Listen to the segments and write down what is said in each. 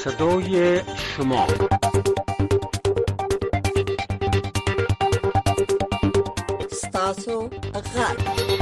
صدای شما ستاسو غږ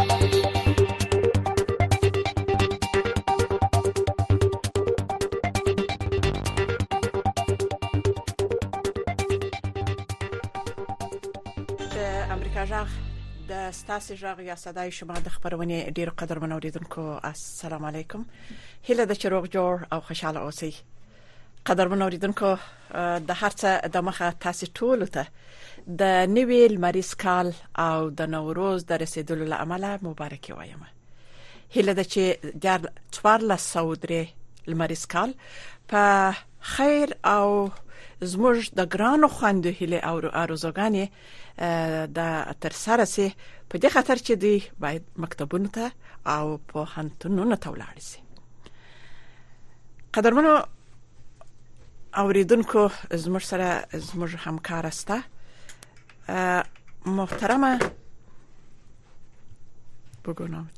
د امریکا غږ د ستاسو غږ یا صداي شما د خبرونه ډیر قدر منوریدونکو السلام علیکم هله د چروغ جوړ او خوشاله اوسئ قدر منوریدونکو د هرڅه د مخه تاسو ټول ته د نوې لمریز کال او د نوروز د رسیدلو لامل مبارکي وایم هله د چې د 1403 لمریز کال په خیر او زموږ د ګرانو خوندو هله او ارزوګانې د تر سره سي په دې خاطر چې دی باید مکتبونو ته او په هنتونو ته ولاړ شي قدرمنو اوریدونکو زموږ سره زموږ همکار استه محترمه بگونامت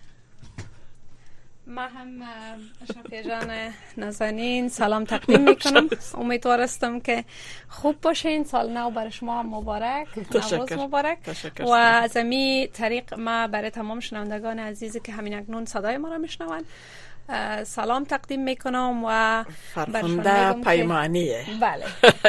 ما هم اشرفیه جان نازنین سلام تقدیم میکنم امیدوار هستم که خوب باشین سال نو برای شما مبارک نوروز مبارک و از امی طریق ما برای تمام شنوندگان عزیزی که همین اکنون صدای ما را میشنوند سلام تقدیم میکنم و فرخنده پیمانیه بله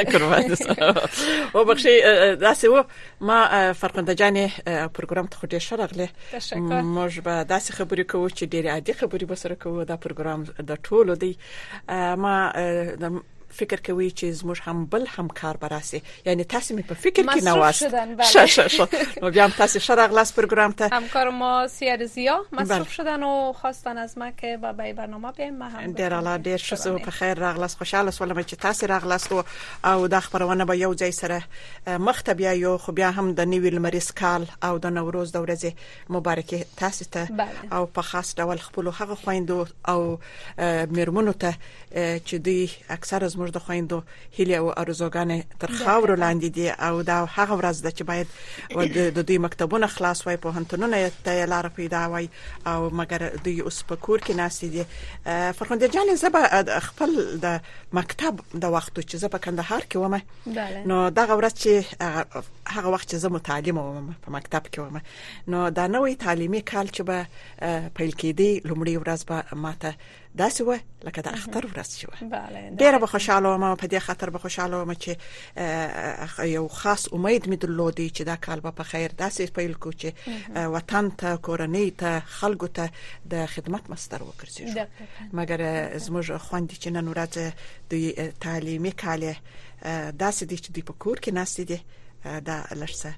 و بخشی داسې و ما فرخنده جان پروګرام ته خو ډیر شرغله موږ به داسې خبرې کوو چې ډیر عادي خبرې به سره کوو دا پروګرام د ټولو دی ما فکر کوي چې زموږ هم بل همکار براسي یعنی تاسو می په فکر کې نه واسه نو بیا تاسو شرغلاس پروګرام ته همکار ما سیارزیا مصروف شدن و خواستن از ما که با بای برنامه بیایم ما هم ډیر شسو په خیر راغلاس خوشاله سولم چې تاسو راغلاس او د خبرونه به یو ځای سره مخته بیا یو خو بیا هم د نوې لمریز کال او د نوروز د ورځې مبارکي تاسو ته او په خاص ډول خپل هغه خويندو او میرمنو ته چې دوی اکثر زموږ د خويندو هیله او ارزوګانې تر خاور لاندې دي او دا هغه ورځ ده چې باید د دوی مکتبونه خلاص وای په هنتونونه ته لار پیدا وای او مګر دوی اوس په کور کې ناست دي فرخنده جان زبا خپل د مکتب د وختو چې زبا کندهار کې ومه نو دا ورځ چې هغه وخت چې زه متعلم وم په مکتب کې ومه نو دا نوې تعلیمي کال چې به پیل کېدی لومړی ورځ به ماته داسې و لکه د اختر ورځ شو ډېر به خوشاله وم په دې خاطر به خوشاله وم چې یو خاص امید مې درلودي چې دا کال به په خیر داسې پیل کو چې وطن ته کورنۍ ته خلکو ته د خدمت مستر وکړي مګر زموږ خوندې چې نن ورځ د تعلیمي کال داسې دي چې په کور کې ناست دي دا لږه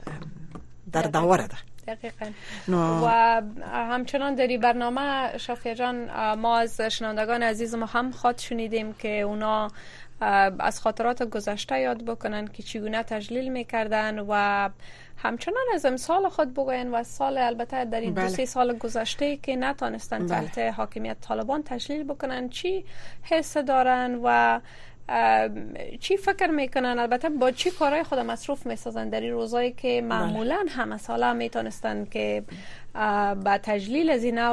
دردآوره ده دقیقاً و همچنان در این برنامه شافیه جان ما از شنوندگان عزیز ما هم خواد شنیدیم که اونا از خاطرات گذشته یاد بکنن که چگونه تجلیل میکردن و همچنان از امسال خود بگوین و سال البته در این 2-3 سال گذشته که نتانستن تحت حاکمیت طالبان تجلیل بکنن چی حس دارن و چی فکر میکنن البته با چی کارهای خود مصروف میسازن در این روزایی که معمولا همه ساله میتونستن که با تجلیل از این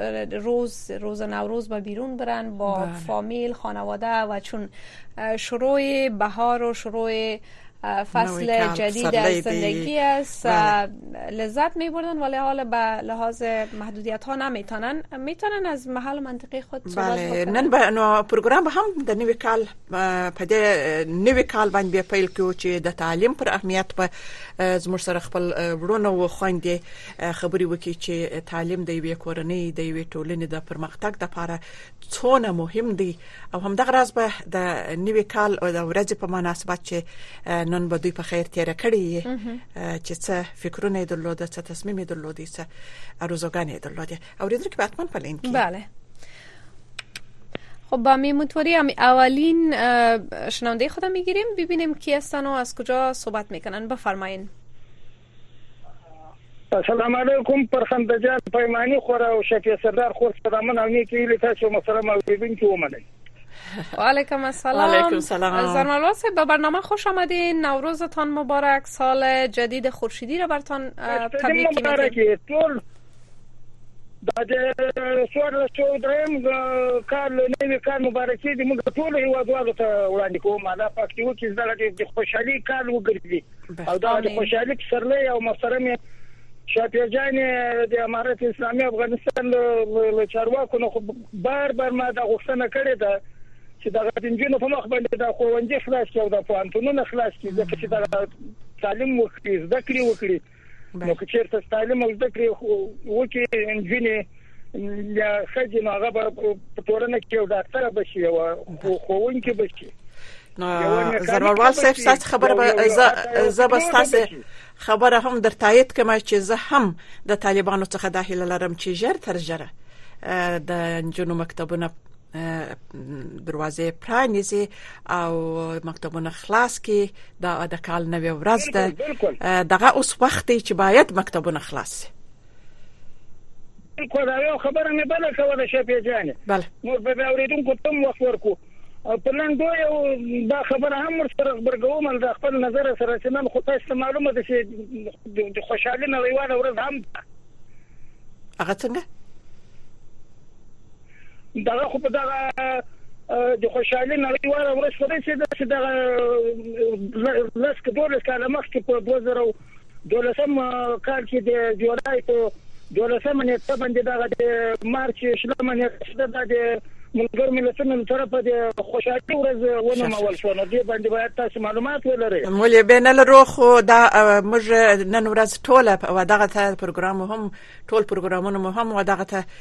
روز نوروز به بیرون برن با فامیل خانواده و چون شروع بهار و شروع فصل جدید از زندگی است لذت میبردن ولی حالا به لحاظ محدودیت ها میتونن از محل منطقی خود صحبت بکنن نن به نو پروګرام هم د نوې کال په دې نوې کال باندې پیل کیو چې د تعلیم پر اهمیت په زموږ سره خپل ورونه و خويندې خبري وکړي چې تعلیم د یوې کورنۍ د یوې ټولنې د پرمختګ لپاره څونه مهم دی او هم دغه راز به د نوې کال او د ورځې په مناسبت چې نن به دوی په خیر تیر کړی چې څه فکرونه درلوده څه تصمیم درلوده څه ارزوګانې درلوده اوریدونکو به حتما پلین کی بله خب با میمونطوری اولین شنونده خودم میگیریم ببینیم کی هستن و از کجا صحبت میکنن بفرمایین السلام علیکم فرخنده جان پیمانی خورا و شفیع سردار خور سلامون علیکم کی لتاسو مسلم اوریدونکو ومنه و علیکم السلام. علیکم السلام. زرمالواس به برنامه خوش آمدین. نوروزتان مبارک. سال جدید خورشیدی را برتان تبریک میگیم. د سوار شو دریم کال نوی کال مبارکي د موږ ټول هیوادوالو ته وړاندې کوم دا پښتو کې زړه د خوشحالي کال وګرځي او دا د خوشحالي سرلې او محترم شافعي جان د امارت اسلامي افغانستان له چارواکو نو بار ما دا غوښتنه کړې ده چې دا غوښتنجونو په مخ باندې دا خوندې خلاص کړو د پوهنتونونو خلاص کړي ځکه چې دا تعلیم وکړي زده کړې وکړي نو که چیرته تعلیم او زده کړې وکړي انجینې یا خځې نو هغه په ټولنه کې یو ډاکټر بشي او ښوونکی بشي نو ضرورال صاحب ستاسو خبره به زه به ستاسو خبره هم در تایید کوم چې زه هم د طالبانو څخه داخله لرم چې ژر تر ژره د جنو مکتبونه دروازه پرانیزي او مکتبونه خلاص کی د کال نوې ورځ ده دغه اوس وخت دی چې باید مکتبونه خلاص شي. بالکل یو خبره مې بل کوله شپې جانې بله نور به اوریدونکو ته وخت ورکو په نن دوی دا خبره هم سره خبرګوم د خپل نظر سره چې نن خو تاسو معلومه ده چې د خوشحالي نړیواله ورځ هم هغه څنګه دا خو په دغه د خوشحالي نړیواله ورځ په چې دغه لږ کاله مخکې په 2012 کال کې د جولای په 12 نیټه باندې دغه د مارچ 16 نیټه د ملګر ملتونو طرفه د خوشحالي ورځ ونومول شو نو دې باندې باید تاسو معلومات ولرئ. مولي بین لرو خو دا موږ نن ورځ ټوله و دغه ته پروګرام هم ټول پروګرامونه هم و دغه ته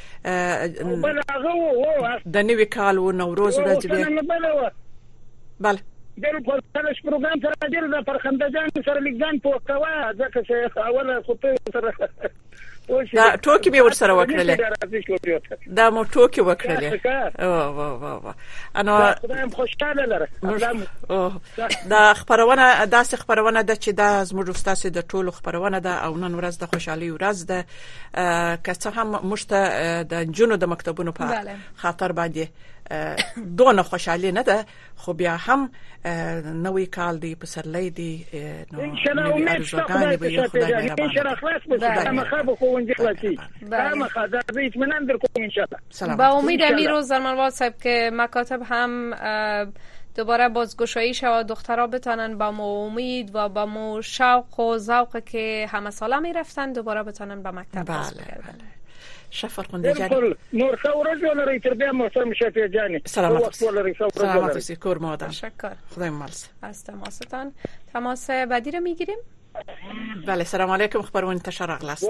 د نوي کال او نوروز ورځ به بله بالکل تاسو پروګرام سره د پرخندجان سره لګان په کوه ځکه چې اوله خو سره دا ټوکی به ورسره وکړل دا مو ټوکی وکړل او انا خدایم خوشاله لره دا خبرونه داسې خبرونه ده چې دا زموږ استاد د ټولو خبرونه ده او نن ورځ د خوشحالي ورځ ده که څه هم مشته د جنو د مکتبونو په خاطر باندې دونه خوشحالي نه ده خو بیا هم نوې کال دی پسرلی دی نو ان شاء الله امید شته به یو خدای مهربان ان شاء الله خلاص به مخابه خو ونجي خلاصي مخابه در اطمینان در کوم ان شاء الله با امید امیر زلمانوال صاحب که مکاتب هم دوباره بازگشایی شود دخترها بتانن با مو امید و با مو شوق و ذوق که همه ساله میرفتن دوباره بتانن به مکتب برگردن. شفر خندجان نور ثورج ولا ريتر بها محترم شفيع جاني سلامت سیکور مادر تشکر خدای مالس از تماستان. تماس بعدی رو میگیریم. بله سلام علیکم خبرون تشر اغلاس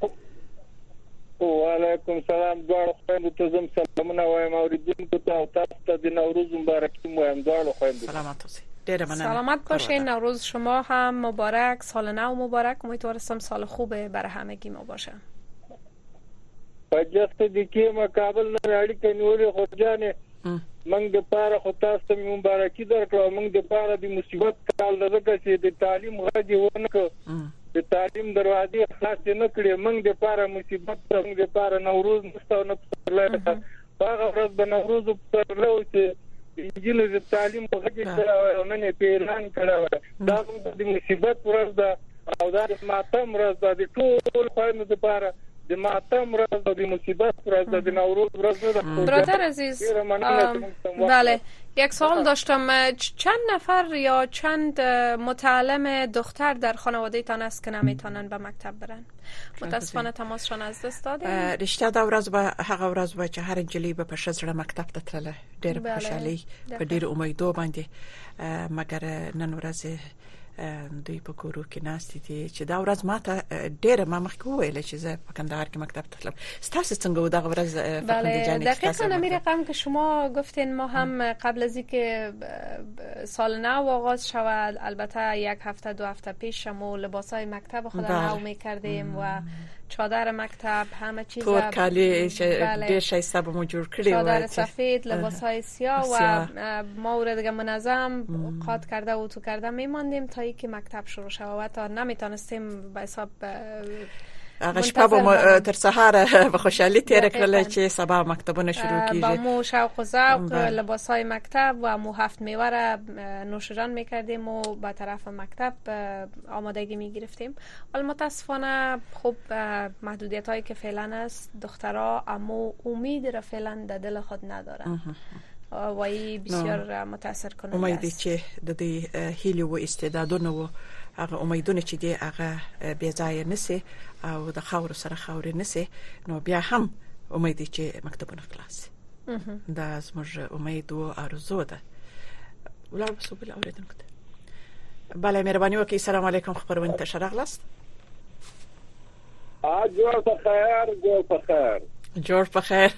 و علیکم سلام دوار خویندو تزم سلامونه وایم اوریدونکو ته او تاسو ته د نوروز مبارکي وایم دوار خویندو سلامت اوسئ ډیره مننه سلامت باشین نوروز شما هم مبارک سال نو مبارک امیدوارم سال خوبه برای همگی ما باشه پجست د کې مقابل نه اړیکې نیولې خو ځانې موږ د پاره خو تاسو ته مبارکي درکړو موږ د پاره د مصیبت کال دغه چې د تعلیم غږی ونه د تعلیم دروازې خلاص نه کړې موږ د پاره مصیبت موږ د پاره نوروز مستونه پرلای هغه ورځ د نوروز پرلو چې انجیل د تعلیم غږی کړو نن په اعلان کړو دا د مصیبت ورځ ده او دا د ماتم ورځ ده د ټول خلکو لپاره د ماتم ورځ د مصیبت ورځ د نوروز ورځ ده. برادر عزیز بله یک سوال داشتم چند نفر یا چند متعلم دختر در خانواده تان است که نمیتونن به مکتب برن؟ متاسفانه تماسشان از دست دادیم. رشته دا ورځ به هغه ورځ به چې هر انجلی به پښه زړه مکتب ته تلله ډېر خوشالي په ډېر امیدو باندې مګر نن ورځ دوی په کورو کې ناست دي چې دا ورځ ماته ډېر ما مخکې وویل چې زه په کندهار کې مکتب ته تلم ستاسو څنګه و دغه ورځ بله دقیقاً امیر رقم که شما گفتین ما هم قبل از اینکه سال نو آغاز شود البته یک هفته دو هفته پیش ما لباسای مکتب خود نو می‌کردیم و چادر مکتب همه چیز تور کالی ډېر شایسته به مو جوړ کړی و چادر سفید لباسای سیاه و ما او دیگه منظم قاط کرده و تو کرده میماندیم تا اینکه مکتب شروع شد و تا نمیتونستیم به حساب هغه شپه به تر سهار به خوشحالي تیر کړل چې سبا مکتبونه شروع کیږي. با مو شوق و ذوق لباسای مکتب و مو 7 میوه را نوشجان میکردیم و به طرف مکتب آمادگی میگرفتیم. ولی متاسفانه خب محدودیت هایی که فعلا است دخترها اما امید را فعلا در دل خود ندارن و ای بسیار متاثر کننده است. امیدی چې د دې هیلې و استعدادونه و هغه امیدونه چې دی هغه بیا ځای نسی او د خاور سره خاور نسی نو بیا هم امیدی چې مکتبونه خلاص دا زموږ امید او ارزو ده. ولا بس بل اوریدونکو ته بله مهرباني وکړئ. السلام علیکم خبرونه ته شرغلاست. جوړ په خیر جوړ په خیر.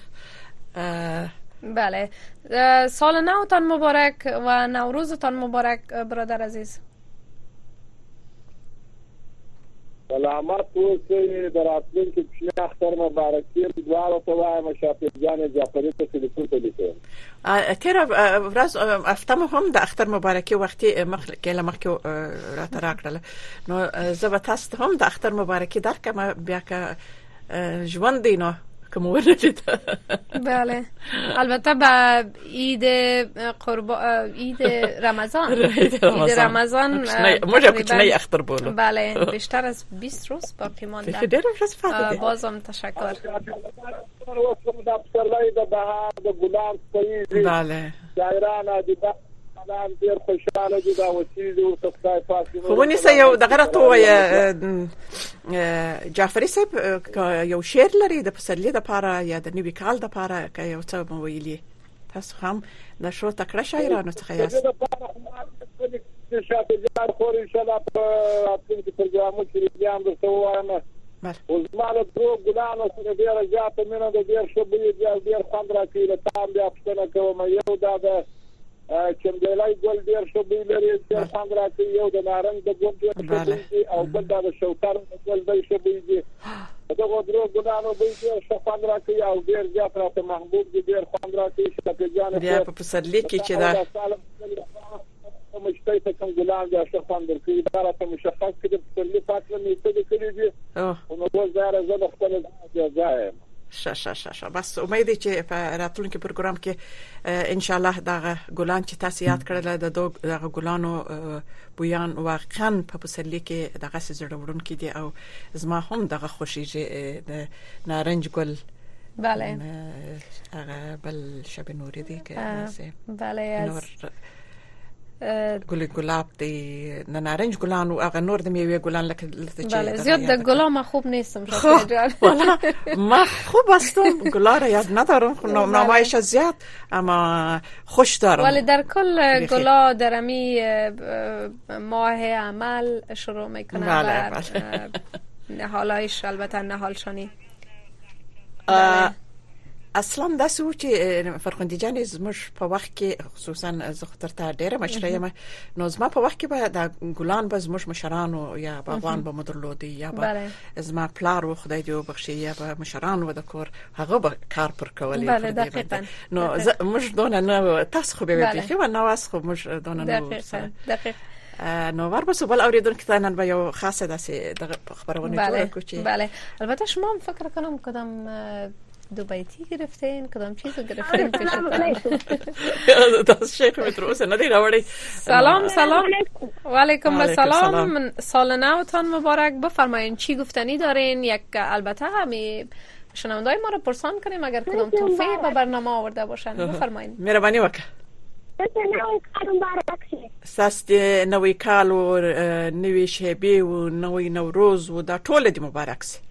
بله سال نوتان مبارک و نوروزتان مبارک برادر عزیز. سلامت اوسئ. در راتلونکي کوچنی اختر مبارکي دواړو ته وایم. شافعي جان جعفري ته ټلیفون ولیکم. تیر ورځ افتم هم د اختر مبارکي وختي مخکې راته راکړل نو زه به تاسو هم د اختر مبارکي درکم بیا که ژوند دی نو کوم ورته. بله البته با عید رمضان موږ کوچنی اختر بولو. بله بیشتر از 20 روز باقی مانده. بازم تشکر. بله الان ډیر خوشاله دي دا وسیله او تخصای فاصله. خو ونیسه یو دغه راته وایي جعفري صاحب یو شعر لري د پسرلي لپاره یا د نوي کال لپاره که یو څه مو ویلي تاسو هم د شو تکړه شاعرانو څخه یاست. شافعي جان خو ان شاء الله په راتلونکي پروګرامو کې بیا هم درته وایم. اوس مال درو ګلانو سره ډیره زیاته مینه د ډیر شبي ډیر خوند راکوي. له تام بیا پوښتنه کوم یو دا د چمګلای ګل ډیر شبي لري ډیر خوند راکوي. یو د نارنج د ګل ډیر شبي او بل دا د شوکر د ګل ډیر شبي دي. دغه درو ګلانو به ډیر خوند راکوي او ډیر زیات راته محبوب دي ډیر خوند راکوي. شافعي جان بیا په پسرلي کې چې دا مشتای ته کوم ګلان بیا ښه خوند ورکوي. دا راته مشخص کړي د پسرلي فاصله مې څه کړي دي نو اوس دا زه د خپل ځای شه بس امیدي چې په راتلونکي پروګرام کې ان شاء الله دا ګلان چې تاسو یاد کړل دغه ګلانو بویان واقعا په پسرلي کې دغه زړه وړونکي دي او زما هم دغه خوشیږي د نارنج ګل. بله هغه بل شب نوري دي که بله نور گلاب دی نه نارنج ګلان او هغه نور د میوه ګلان لکه چې بله زیاد د ګلام خوب نیستم شافعي جان. والا ما خوب هستم گلا را یاد ندارم نامایش زیاد اما خوش دارم. ولی در کل گلا درمی ماه عمل شروع میکنه و نهالایش البته نهالشانی. اصلا دا سو چې فرخندی جان زموږ په وخت کې خصوصا زه خطر ته ډیره مشره نو زما په وخت کې به د ګلان به زموږ مشرانو یا باغوان به مدرلودي یا به زما پلار و خدای دې وبخښي یا به مشرانو د کور هغه به کار پر کولې. بله دقیقاً. نو موږ دونه نه تاسو خو به بيخي و نو اس خو موږ دونه نه دقیق نو ورپسې بل اوریدونکو ته نن به یو خاصه داسې د خبرونه جوړ کړو چې بله البته شما هم فکر کنم کدام دو بیتی گرفتین کدام چیزو گرفتین داست شیخ متروسه ندی راوڑی. سلام و علیکم السلام. سال نوتان مبارک. بفرمایین چی گفتنی دارین؟ یک البته همی شنوندای ما رو پرسان کنیم اگر کدام توفیق به برنامه آورده باشن. بفرمایین. مهربانی وکړه. ساست نوی کال و نوی شبی و نوی نوروز و دا ټول دی مبارک سي.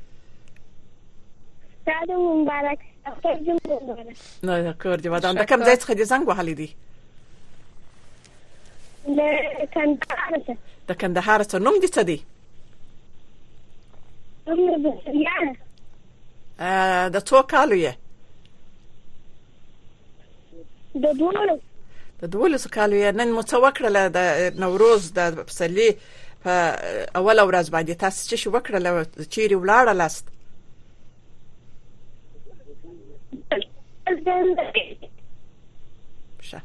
دا مبارک نه کور دی ودان د کوم ځای څخه دي زنګ وهلی دی؟ د کندهار څخه. نوم دې څه دی؟ د څو کالو یې؟ د 12 کالو یې. نن مو څه وکړله د نوروز د پسرلي په اوله ورځ باندې؟ تاسو چې وکړله چیرې ولاړلاست؟ شه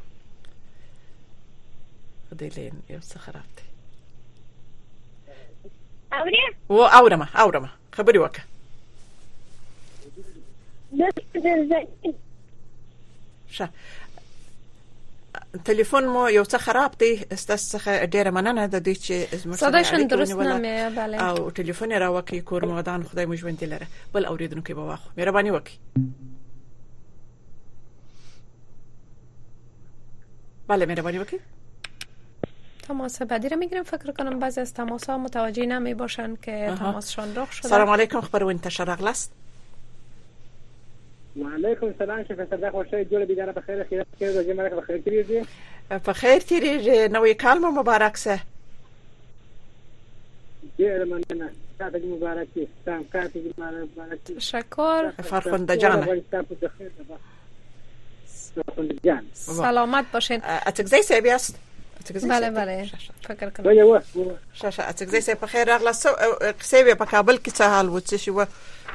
خدای یو څه خراب دی. اورمه خبري وکړه. ښه ټلیفون مو یو څه خراب دی ستاسو څخه ډیره مننه د دې چې زموږ صداشن درست نه مې بله او ټلیفون راوکي کور مودان خدای مو ژوند لره بل اوریدونکو به واخو مهرباني وکړئ بله مهربانی وکړئ تماس بعدی را میگیرم فکر کنم بعضی از تماس ها متوجه نمی باشن که تماسشان رخ شده. سلام علیکم خبرونه تشرق است. و علیکم السلام شکر صدق خوشای جوړ بیداره په خیر خیرات کې د جمعه په خیر تیریږي په خیر تیریږي نوې کال مو مبارک شه ډیر مننه تاسو مبارک شي تاسو کارته مبارک شکر فرخنده جان سلامت باشین اتګزی صاحب است بله بله فکر کنم وایو شاشه اتګزی صاحب په خیر راغلاست قصې په کابل کې څه حال و څه شو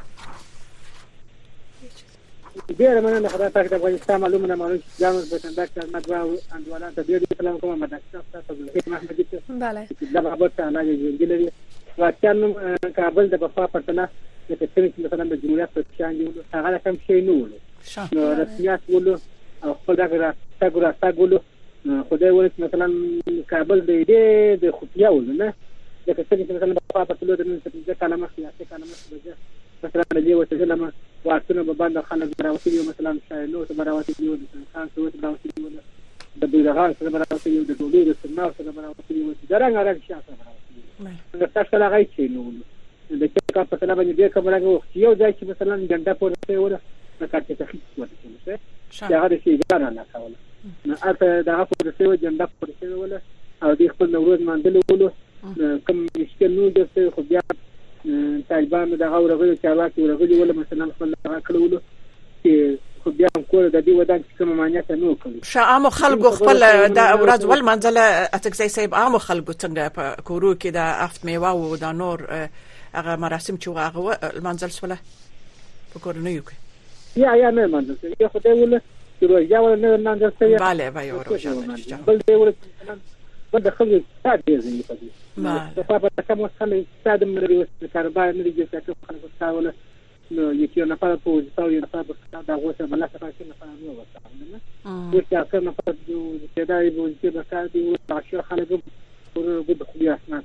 ډیر مننه خدای پاک د افغانستان معلومه جامع بسندک مدوا اندوالان ته ډیر سلام کوم مدرسه تاسو د محمد بله د بابا تعالی جوړګلې واچانم کابل د بفا پرتنه د تکلیف مثلا د جمهوریت په شان دی هغه کوم شی نه ول نو رسمیات ول او خپل دغه تاګورا خدای ول مثلا کابل د خفیا ول نه د کتنې مثلا بفا پرتلو د نن څه کلمه سیاسي کلمه مثلا د یو څه لمه واټونه به باندې خلک راوځي مثلا شاینو ته راوځي د خان څو ته راوځي د بیرغان سره راوځي د ډولې د سناو سره راوځي د رنګ شاته راوځي نو تاسو لا غي چې نو د چې کا په سلام باندې کوم راغو یو ځای چې مثلا ګنده پورته وره نو کارته تخصیص ورته څه هغه شي ګرانه نه کاوله نو اته دا په څه ګنده پورته وره او د خپل نوروز ماندل ولو کوم مشکل نو د خو بیا طالبان د غوړغلو چارواکي ورغلي ولا مثلا خپل کړولو چې خو بیا کول د دې ودان چې کوم معنی نو کوي شعام خلکو خپل د اوراد ول منځله اتګزی صاحب عام خلکو څنګه په کورو کې د افت میوه او د نور هغه مراسم چې هغه منځل سوله په کورنیو کې یا نه منځل یو خدای ول چې روزیا ول نه منځل سوي bale به یو روزیا بل دی ول بل خلک تاسو یې په دې ما په کوم څه ستاد مری کاربای مری چې تاسو خلک تاول نو یو نه په پوزیشن یو نه په دا غوسه بل څه پاتې نه پاره نو وسه چې څنګه په دې چې دا یو چې د کار دی او چې خلک ورو د خو اسناد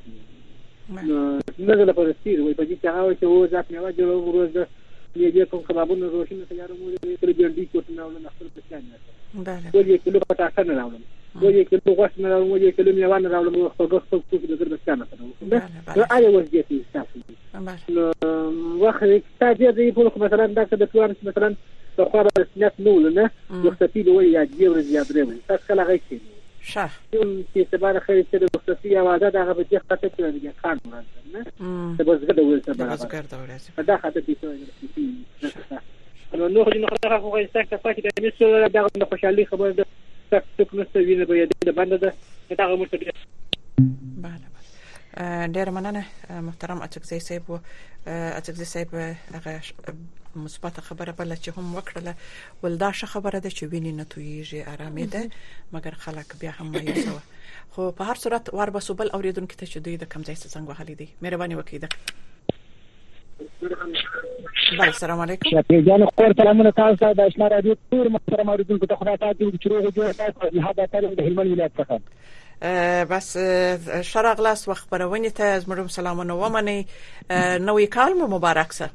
نو نه په رسید وي په دې چې هغه چې و ځات نه وځو ورو یې کوم کبابونه روشنه تیارو مو دې تر ګنډي کوټ نه ول نه خپل پښان نه ولې کله په تاسو نه راولم ولې کله غوښ نه راولم ولې کله میوان راولم خو غوښ په دې در پښان نه نو آیا وځي چې تاسو نو واخه تاسو دې په مثلا دا د پلان مثلا په خو به رسمیت نو نه وختي به وي یا دې ورځ یا درې تاسو کله غوښتي شه چې سبا خیر چې د وختي اواده دا به چې خاطر کې راځي خان نه د بزګر د ورځ دا خاطر دې نو خو نه خو استاک پاتې د مسو د خوشحالي خبر ده تاسو نو ویني به د باندې ده دا مو ته بله ډیر مننه محترم اتګزی صاحب اتګزی صاحب هغه مثبت خبره بل چې هم وکړه ولدا ش خبره ده چې ویني نه تویږي آرامه ده مګر خلک بیا هم مایوسه خو په هر صورت ور بسوبل اوریدونکو ته چې دوی د کم ځای څنګه وهلي دي مهرباني وکړئ بله السلام علیکم شکر جان خور سلامونه تاسو د آشنا رادیو ټول محترم اوریدونکو ته خدای تعالی دې چروغ جوړ تاسو له هدا تعالی د هلمند ولایت څخه بس شرق لاس وخت خبرونه ته زموږ سلامونه ومني نوې کال مو مبارک شه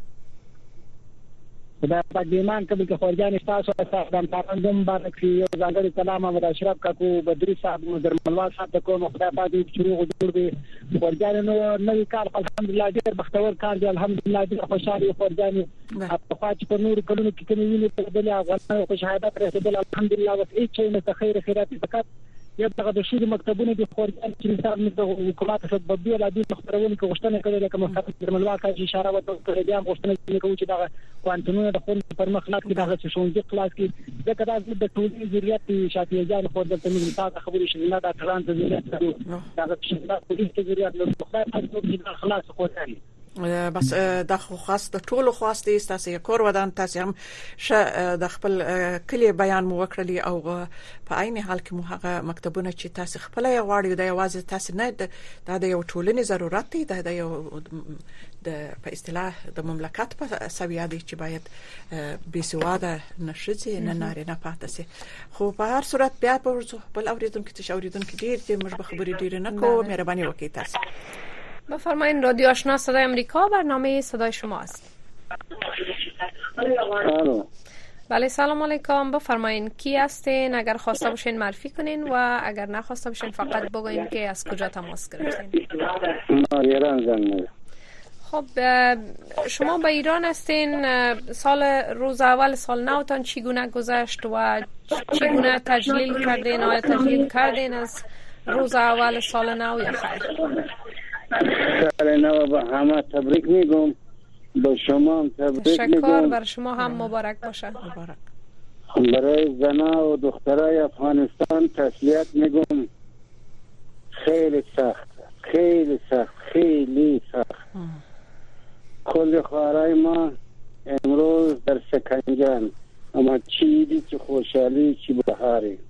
خدای پاک دې ایمان قبول کړي خورجان تاسو د تاسو مبارک شي یو ځانګړي سلام او اشرف کاکو بدری صاحب مدر ملوال صاحب ته کوم خدای پاک دې چروغ جوړ کړي خورجان نو نوې کال الحمدلله ډېر بختور کار دی الحمدلله ډېر خوشاله خورجان په خاطر په نور کلونو کې کومې ویني په بل افغانانو په شهادت رسیدل الحمدلله او هیڅ شي نه خیر خیرات فقط یبغى د شوري مکتبونه د خورجان چې مثال د حکومت سببي لا دي خبرونه کې غوښتنه کوي لکه مستقبل ملواکه چې اشاره وکړه بیا غوښتنه کوي چې دا کوانټونونه د خپل پرمخ کې دا چې شونځي خلاص کې ځکه دا د ټولنې ضرورت شافعي جان خورجان ته موږ تاسو خبرې شي نه دا تران ته ضرورت دا چې دا پولیس ته ضرورت له خدای په توګه خلاص خورجان بس د خواست د ټولو خواسته تاسو کور ودان تاسو هم د خپل کلی بیان مو وکړلی او په عین حال کې مو هغه مکتبونه چې تاسو خپل یې غواړئ د یوازې تاسو نه د یو ټولنې ضرورت دی د یو د په اصطلاح د مملکت په سویه دی چې باید بيسواده نشي نه نارینه پاتې سي خو په هر صورت بیا په بل اوریدونکو ته اوریدونکو ډیر چې موږ به خبرې ډیر نه کوو مهرباني وکړئ تاسو بفرمایید. رادیو آشنا صدای آمریکا برنامه صدای شما است. بله سلام علیکم. بفرمایید کی هستین؟ اگر خواسته باشین معرفی کنین و اگر نخواسته باشین فقط بگوین که از کجا تماس گرفتین. خب شما به ایران هستین. روز اول سال نوتان چگونه گذشت و چگونه تجلیل کردین؟ آیا تجلیل کردین از روز اول سال نو یا خیر؟ سال نو به همه تبریک میگم، به شما هم تبریک میگم. تشکر، بر شما هم مبارک باشه. مبارک. برای زنها و دخترای افغانستان تسلیت میگم. خیلی سخت، خیلی سخت، خیلی سخت. کل خواهرای ما امروز در سکنجان، اما چیزی که خوشحالی چی بهاری.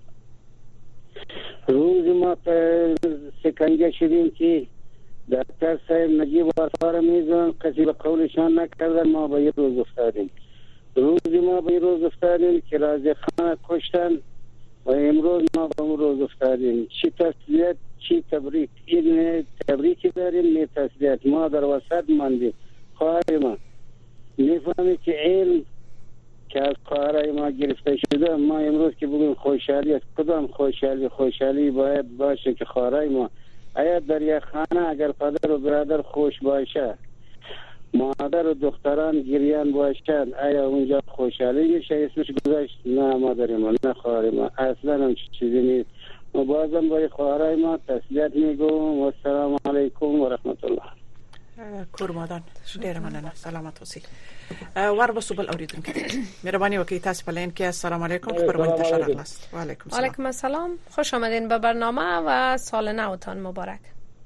روز ما پر سکنجه شدیم که دکتر صاحب نجیب وارفار میزن کسی به قولشان نکردن، ما به یه روز افتادیم. روزی ما به یه روز افتادیم که رازی خان کشتن و امروز ما به اون روز افتادیم. چی تسلیت چی تبریک، این تبریکی داریم نه تسلیت. ما در وسط ماندیم. خواهر ما میفهمی که علم که از خواهرای ما گرفته شده، ما امروز که بگویم خوشحالی از کدام خوشحالی باید باشه که خواهرای ما ایا در یک خانه اگر پدر و برادر خوش باشه، مادر و دختران گریان باشن، ایا اونجا خوشحالی میشه اسمش گذاشت؟ نه مادر ما، نه خواهر ما، اصلا هم چیزی نیست. و بازم برای خواهرای ما تسلیت میگم و السلام علیکم و رحمت الله. کورمادان ډیر مننه، سلامت اوسئ. ور بسو بل اوریدونکو مهرباني وکړئ تاسو په لین کې. السلام علیکم، خبرونه تشریح راغلاست. و علیکم السلام. علیکم السلام، خوش آمدین به برنامه و سال نوتان مبارک.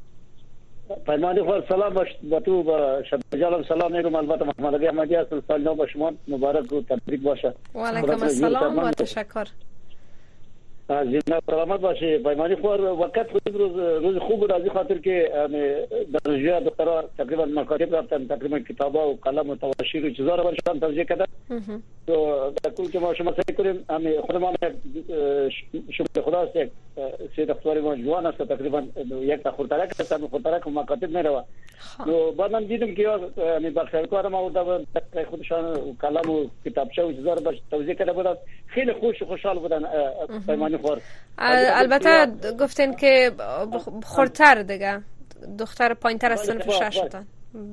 پیمانی خور سلام با تو با شبجالم سلام میگم. البته محمد علی احمدی هستم. سال نو با شما مبارک و تبریک باشه. و علیکم السلام و تشکر. زنده سلامت باشه. پیمانی خور وقت خود روز خوب بود از خاطر که درجه دکترا تقریبا مکاتب رفتن، تقریبا کتابا و قلم و تواشیر و چیزا رو برشان توجیه کردن. تو در کل که ما شما سعی کنیم خودمان شکر خدا است یک سید اختواری ما جوان است، تقریبا یک تا خورترک است، خورترک و مکاتب میروه. تو بعد من دیدم که بخشایکار ما بودن خودشان قلم و کتابچه و چیزا رو توجیه کرده بودن. خیلی خوشحال بودن. پیمانی خور البته گفتین که خورتر دیگه دختر پایینتر از سنف 6 شدن.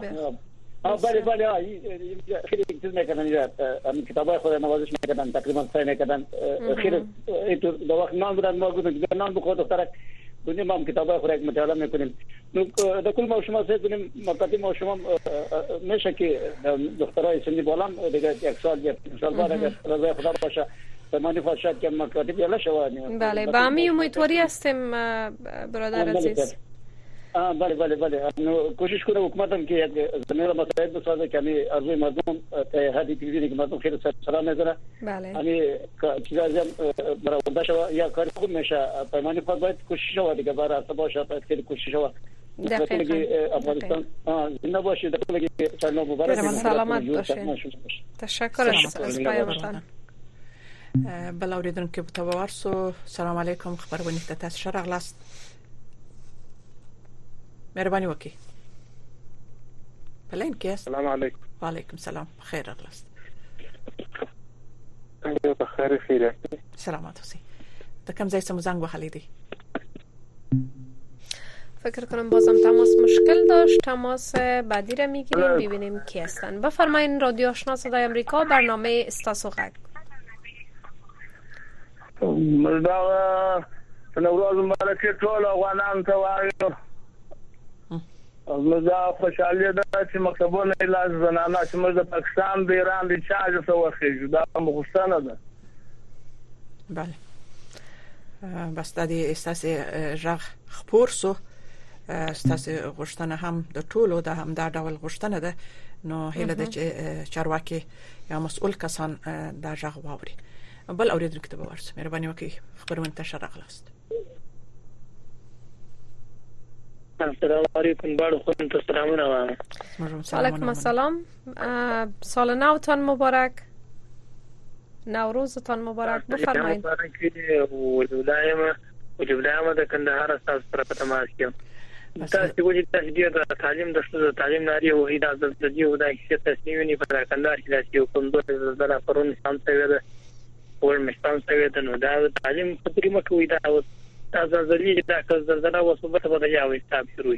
بله خیلی چیز میکنن، همین کتابای خود نوازش میکنن، تقریبا سعی میکنن. خیلی تو دو وقت نان بودن، ما گفتیم نان بخور دخترک دنیا ما هم کتابای خود یک مطالعه میکنیم. در کل ما شما سعی کنیم مکاتب ما شما میشه که دخترای سنی بالام دیگه یک سال بعد اگر رضای خدا باشه پیمانی خواهد شد که مکاتب یلا شوانی. بله با همی امیدواری هستیم برادر عزیز. بله کوشش کنه حکومتم که یک زمینه را مساعد بسازه که همی ارزوی مردم تا حدی تلویزیونی که مردم خیلی سلام میزنه. بله همی چیزا از برآورده شود یا کاری خوب میشه. پیمانی خواهد باید کوشش شود دیگه برای اصلا باشه، باید خیلی کوشش شود. دقیقاً افغانستان زنده باشید. دقیقاً چند مبارک. سلامت باشید. تشکر از پیامتان. بل اوریدونکو ته ورسو. سلام علیکم، خبرونه ته تاسو شرغلاست. مهرباني وکي. بلین کې. السلام علیکم. و علیکم السلام، خیر راغلاست. څنګه په خیر سلامت اوسئ. د کوم ځای څخه زنګ وهلی دی؟ فکر کنم بازم تماس مشکل داشت. تماس بعدی را میگیریم ببینیم کی هستن. بفرمایید. رادیو آشنا صدای آمریکا برنامه استاسو غږ. مزدا نوروز مبارک ټول افغانان ته وایو. مزدا خوشاله ده چې مکتبونه علاج زنانه چې موږ د پاکستان د ایران د چارج څخه وخیږو. دا مخصوصانه ده. بله بس د دې احساس ژغ خپور سو ستاسو غوښتنه هم د ټولو د هم دا ډول غوښتنه ده نو هله د چارواکي یا مسؤل کسان دا ژغ واوري. بل اوریدونکو ته ورس مهرباني وکړئ خبرونه ته شرغلاست. السلام علیکم بارو خودم تو سلامونه وایم. علیکم السلام. سال نوتان مبارک، نوروزتان مبارک. بفرمایید. وجولایم د کندهار استاد پر تماس کیم. تاسو وجه تشدید تعلیم د تعلیم ناری او هدا د دیو د حیثیت تسلیمنی پر کندهار کې یو کوم د زړه پرون سم څه ده ور مستان څه ده نو دا تعلیم خطرې مکوې دا تاسو ځلې دا که زلزلہ وسوبه به یا حساب شروع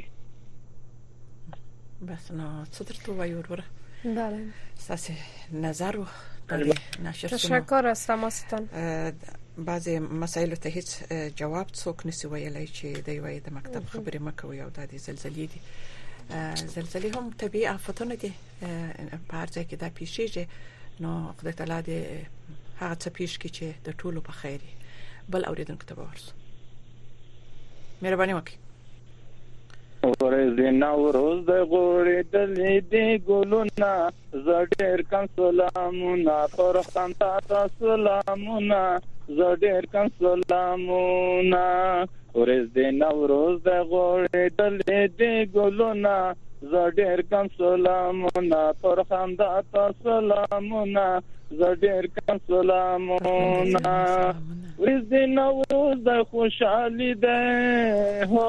بس نو څه درته وایو وروره. بله ساسه نظر و نشر تشکر از تماستان. بعضی مسائل ته هیڅ جواب څوک نسی ویلای چې دی وای د مکتب خبرې مکوي او د زلزلې دي. زلزلې هم طبيعي آفتونه دي په هر ځای کې دا پیښیږي نو خدای تعالی دې هغه څه پیښ کړي چې د ټولو په خیر. بل اوریدونکو ته ورس مهرباني وکړئ. ورځ نوروز د غوړې دلې دی ګلونه زړه کم سلامونه پر خانتا سلامونه زړه کم سلامونه ورځ نوروز د غوړې دلې دی ګلونه زړه کم سلامونه پر خانتا سلامونه زړه کم سلامونه ورځ نوروز د خوشحالي ده هو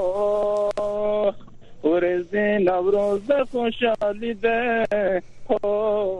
ورځ نوروز د خوشحالي ده هو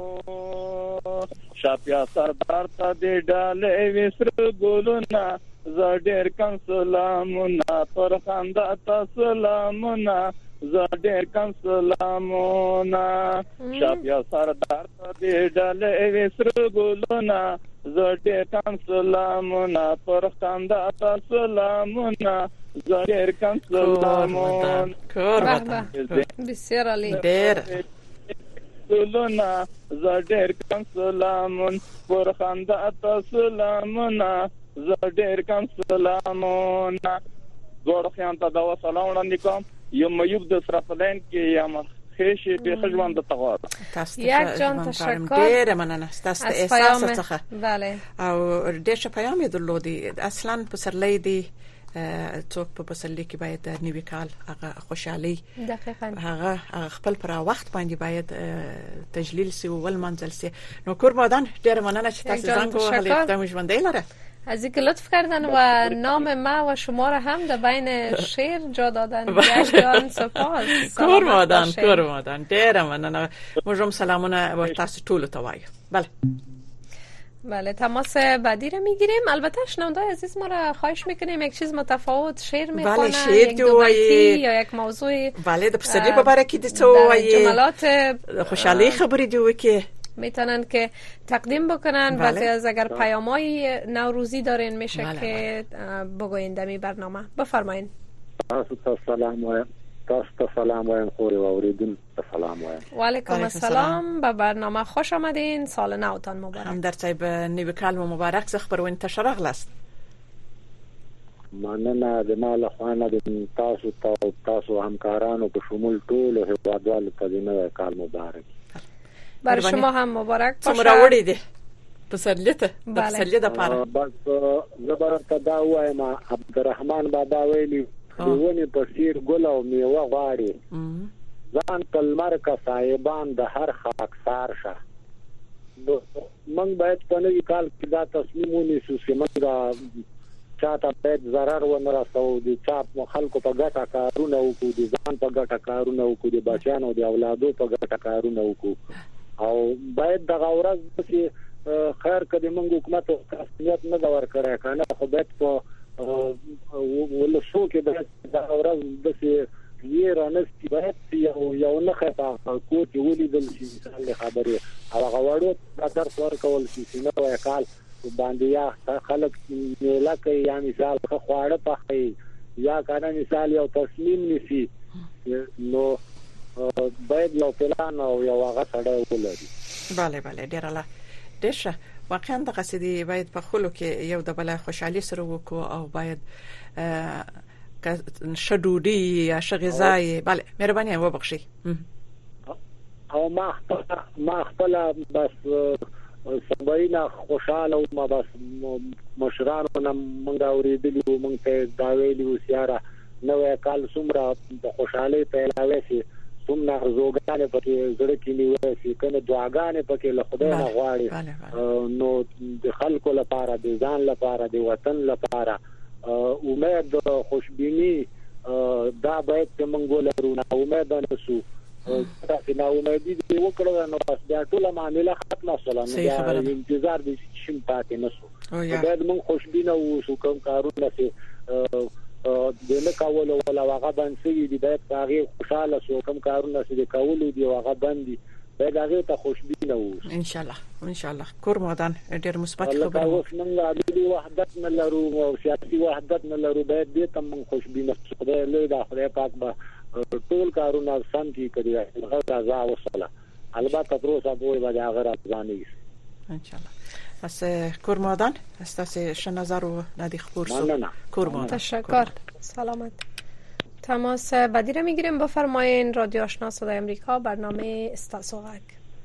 شاپیا سردار ته دې ډالې وسر ګلونه زړه کم سلامونه پر خندا ته سلامونه زړه کم سلامونه شاپیا سردار ته دې ډالې وسر ګلونه زړه کم سلامونه پر خندا ته سلامونه زړه کم سلامونه بسیار عالی ډېر سلامونه زړه کم سلامون پر خندا ته سلامونه زړه کم سلامونه ګور خیان ته دا سلام وړاندې کوم یم یوب د سرفلین کې یم خېشې په خجوان د تغار یک جان تشکر. ډېر مننه ستاسو احساس څخه. بله او ډېر ښه پیغام یې درلودي. اصلا پسرلی دی څوک په پسرلی کې باید نوی کال هغه خوشحالي دقیقاً هغه خپل پر وخت باندې باید تجلیل سی او ول منزل سی. نو قربان ډېر مننه چې تاسو زنګ وهلې ته ژوندۍ لره. از اینکه لطف کردن و نام ما و شما را هم در بین شعر جا دادن. جان سپاس. قربان ډېر مننه. موږ سلامونه به تاسو ټول ته وایو. بله تماس بعدی رو میگیریم. البته شنوندای عزیز ما را خواهش میکنیم یک چیز متفاوت شعر میخوانن، یک دو بیتی یا یک موضوع بله د پسرلی مبارکی دي څه وایي جملات خوشحالی خبری دی وکي میتونن که تقدیم بکنن. بعضی از اگر پیامای نوروزی دارین میشه که بگوین در برنامه. بفرمایید. سلام وایم خوري اوریدون سلام وایم. و علیکم السلام. به برنامه خوش آمدین. سال نوتان مبارک. هم در صاحب نیو کال مبارک زخ پرون تشرغ لاست. مننه د مال خوانه د تاسو همکارانو په شمول ټول هیوادوالو ته نیو کال مبارک. بر شما هم مبارک باشه. څومره وړي دي پسرلی ته د پسرلی د پاره. بس زبر تدا وایم عبدالرحمن بابا ویلی ونی په سیر ګل او میوه غواړي ځان کلمر کا صاحبان د هر خاکسار شه. من باید په نوي کال کې دا تصمیم ونیسو چې موږ چاته باید ضرر ونه رسو. د چا خلکو په ګټه کارونه وکړو، د ځان په ګټه کارونه وکړو، د بچیانو د اولادو په ګټه کارونه وکړو. او باید دغه ورځ چې خیر کړي موږ حکومت او رسمیت نه دا ورکړای کنه خو باید په ولسو کې دا ورځ د یې رانستی باید یو نه خطا کو چې ولیدل شي مثال خبره هغه غواړو دا درس ورکول شي نو کال باندې یا خلک میله کوي یا مثال خواړه پخې یا کنه مثال یو تصمیم نیسي نو باید یو پلان او یو هغه سره ولري. bale ډیر الله ډیره واقعا د قصیدې باید په خلکو کې یو د بل خوشحالي سره وکړو او باید شډوډي یا شغزای بله مهرباني وبخشي او ما خپل بس سباینا خوشاله او ما بس مشرانو نن موږ اوریدلی موږ ته دا ویلو سیاره نو کال سمرا د خوشاله په علاوه سي څومره زوګانه پکې زړه کې نیوي سي کنه دعاګانې پکې له خدای نه غواړي نو د خلکو لپاره د ځان لپاره د وطن لپاره امید خوشبینی دا باید موږ ولرو نه امید نه سو تاسو نه امیدي دی وکړو نو بس بیا ټول معاملې ختمه شوه نو انتظار دي شیم پاتې نسو باید موږ خوشبینه وو کوم کارونه سي دنه کول ولا هغه باندې دی باید هغه خوشاله شو کوم کارونه چې کول دی هغه باندې باید هغه ته خوشبینه وو ان شاء الله کور مودان ډېر مثبت خبره اوس موږ عادي وحدت نه لرو او سیاسي وحدت نه لرو باید دې ته موږ خوشبینه شو خدای له دا خدای پاک به ټول کارونه سم کی کړی هغه رضا وصله البته تروسه به باید هغه راځاني ان شاء الله پس کورمادان استاسی شنظر و ندی خبور سو کورمادان تشکر سلامت. تماس بعدی را میگیریم بفرمایین. رادیو آشنا صدای امریکا برنامه استاسوغک.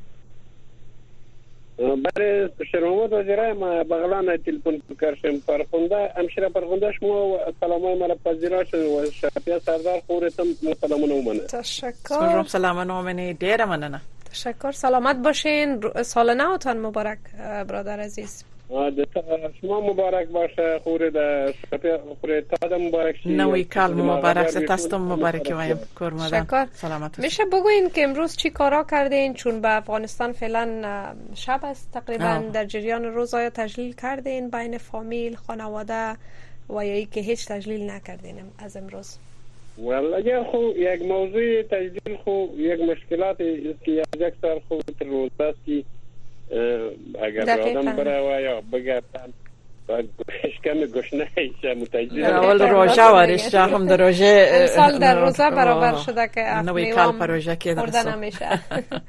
برای شرموت وزیرای ما بغلان تلفن کرشم فرخونده امشیره فرخونده شما سلامای مرا پذیرا شد و شفیه سردار خورتم سلامونه اومنه. تشکر. سلامونه اومنه دیر مننه. تشکر. سلامت باشین. سال نوتان مبارک برادر عزیز. شما مبارک باشه. خورده شفیه خورده تا مبارک شید. نوی کال مبارک ستاستم مبارکی وایم کورمادان. سلامت. میشه بگوین که امروز چی کارا کردین؟ چون به افغانستان فعلا شب است تقریبا در جریان روز آیا تجلیل کردین بین فامیل خانواده و یا ای که هیچ تجلیل نکردین از امروز؟ اگر خو یک موضوع تجلیل خو یک مشکلات است که یک سر خو تر روز است که اگر آدم برای یا بگردن و کم گشنه ایشه متجلیل اول روژه وارش هم در روژه امسال در روزه برابر شده که نوی کال پر روژه که خوردن نمیشه.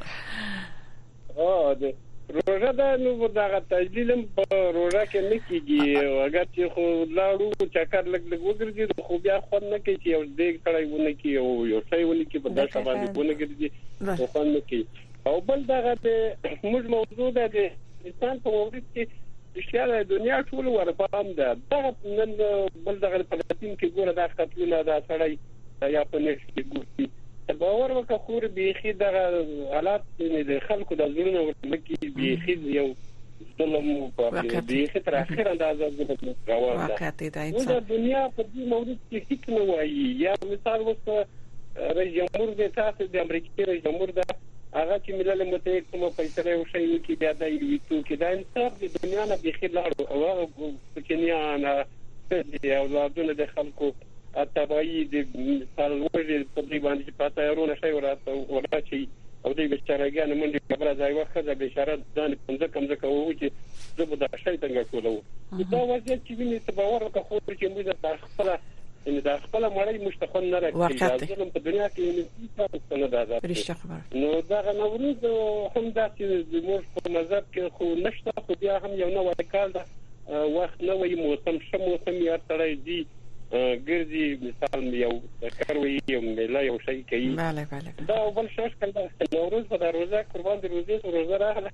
روژه دا نو دا تجلیل په روژه کې نه کیږي اگر چې خو لاړو چکر لګ لګ وګرځي خو بیا خو نه کوي چې یو دیګ سړی ونه کوي او یو ځای ونه کوي په داسې باندې ونه ګرځي خو نه کوي او بل دا موږ موضوع ده د انسان په موضوع کې اشاره دنیا ټول ورپام ده دا نن بل دغه فلسطین کې ګوره دا خطونه دا سړی یا په نش کې ګوري باور وکړه خور بيخي دغه حالات د خلکو د ژوند ورمکي بيخي یو ظلم په بيخي تر اخر اندازه د روان ده د دنیا په دې موضوع کې هیڅ نه وایي یا مثال وسه رئیس جمهور د تاسو د امریکای رئیس جمهور د هغه چې ملل متحد کومه فیصله وشي چې بیا د یوټو کې د انصاف د دنیا نه بيخي لاړو او په کینیا نه د اولادونو د خلکو اتباعي د سالوږي په دې باندې پاتایرونه شي ورته او دې بچارهګان منډي خبره ځای وخت د بشارت ځان پنځه کم ځکه وو چې زبده شي څنګه کولو دا وضعیت چې ویني تباور وکړو خو چې موږ د خپل ان د خپل مړی مشتخن نه راکړي ظلم په دنیا کې نه ده نو دا نوروز هم دا چې د موږ په نظر کې خو نشته خو بیا هم یو نوې کال ده وخت نوې موسم موسم یې سره دی ګرځي مثال یو کاروي یو مله یو شي کوي دا بل شوش کله نوروز په روزه قربان د روزې روزه راغله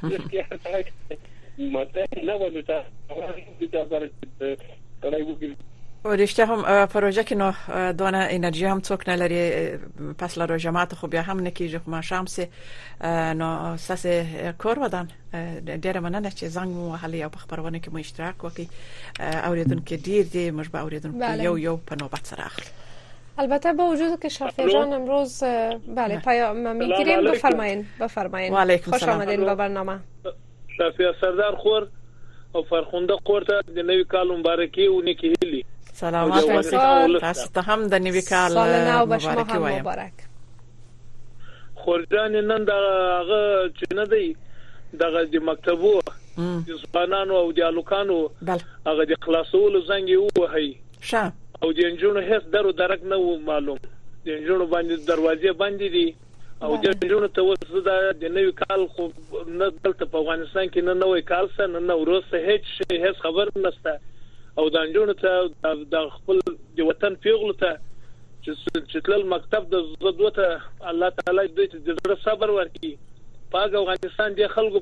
ماته نه ولته دا سره ورشته هم پروژه کې نو دونه انرژي هم څوک نه لري پس له روزمات خو بیا هم نکیږي خو ما شامس نو اساس کور ودان ډیره مننه چې زنګ مو حالي او په خبرونه کې مو اشتراک وکړي اوریدونکو ډیر دي موږ به اوریدونکو یو په نوبت سره اخلي البته با وجود که شفیع جان امروز بله پیام میگیریم بفرمایین خوش آمدین به برنامه. شفیع سردار خور او فرخنده خورته د نوی کال مبارکي او نیکی هیلی سلامات تاسو ته هم د نوی کال مبارکي وایم. خورجان نن دغه چې نه دی دغه د مکتبو د ځوانانو او د الوکانو هغه د خلاصولو زنګ وهي او د انجونو هیڅ درو درک نه معلوم د انجونو باندې دروازې باندې دي او د انجونو ته وسه د نوی کال خو نه دلته په افغانستان کې نه نوې کال سره نه ورسره هیڅ خبر نشته او د انجونو ته د خپل د وطن پیغلو ته چې تل مکتب د زدوته الله تعالی دوی ته د صبر ورکړي په افغانستان د خلکو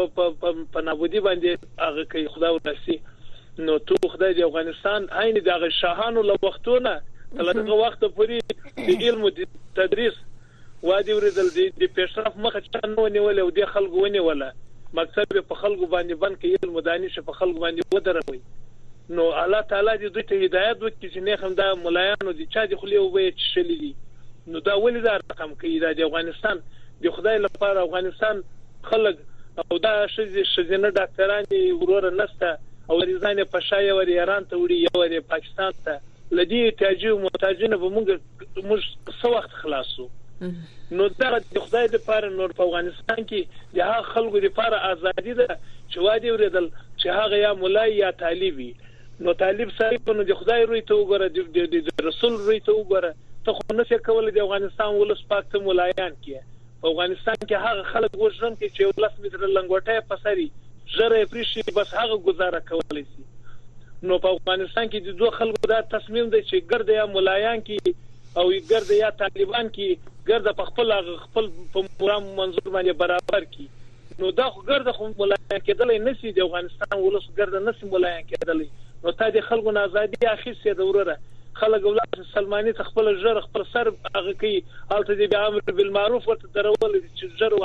په نابودي باندې هغه کوي خدای ورسي نو تو خدای د افغانستان عین د شاهانو له وختونه تلغه وخت پورې د علم او تدریس وادي ورېدل د پیشرفت مخه چانه ونیول او د خلکو ونیول مکتب په خلکو باندې بند کې علم دانش په خلکو باندې ودروي نو الله تعالی دې دوی ته هدایت وکړي چې نه هم د ملایانو د چا د خلی او به چشلې دي نو دا ولې دا رقم کوي د افغانستان د خدای لپاره افغانستان خلک او دا شزینه ډاکټران ورور نسته او ریزانه په شای ور ایران ته وړي یو د پاکستان ته لدی تاجو متاجنه به موږ څو وخت خلاصو نو دا د خدای لپاره نور په افغانستان کې د هغه خلکو لپاره ازادي ده چې وادي ورېدل چې هغه یا مولای یا طالبي نو طالب صاحب نو د خدای روی ته وګوره د رسول روی ته وګوره ته خو نه څه کول د افغانستان ولس پاک ته مولایان کې په افغانستان کې هغه خلک وژن کې چې ولس متر لنګوټه پسري زره پریشي بس هغه گزاره کولای شي نو په افغانستان کې د دوه خلکو دا تصمیم دی چې ګرد یا مولایان کې او ګرد یا طالبان کې ګرد په خپل په مرام منظور باندې برابر کی نو دا خو ګرد خو مولایان کېدل نه سي د افغانستان ولس ګرد نه سي مولایان کېدل نو تا د خلکو آزادي اخیسته دوره خلک ولادت سلمانی خپل جر خپل سر هغه کوي الته دی امر بالمعروف ورته درول چې جر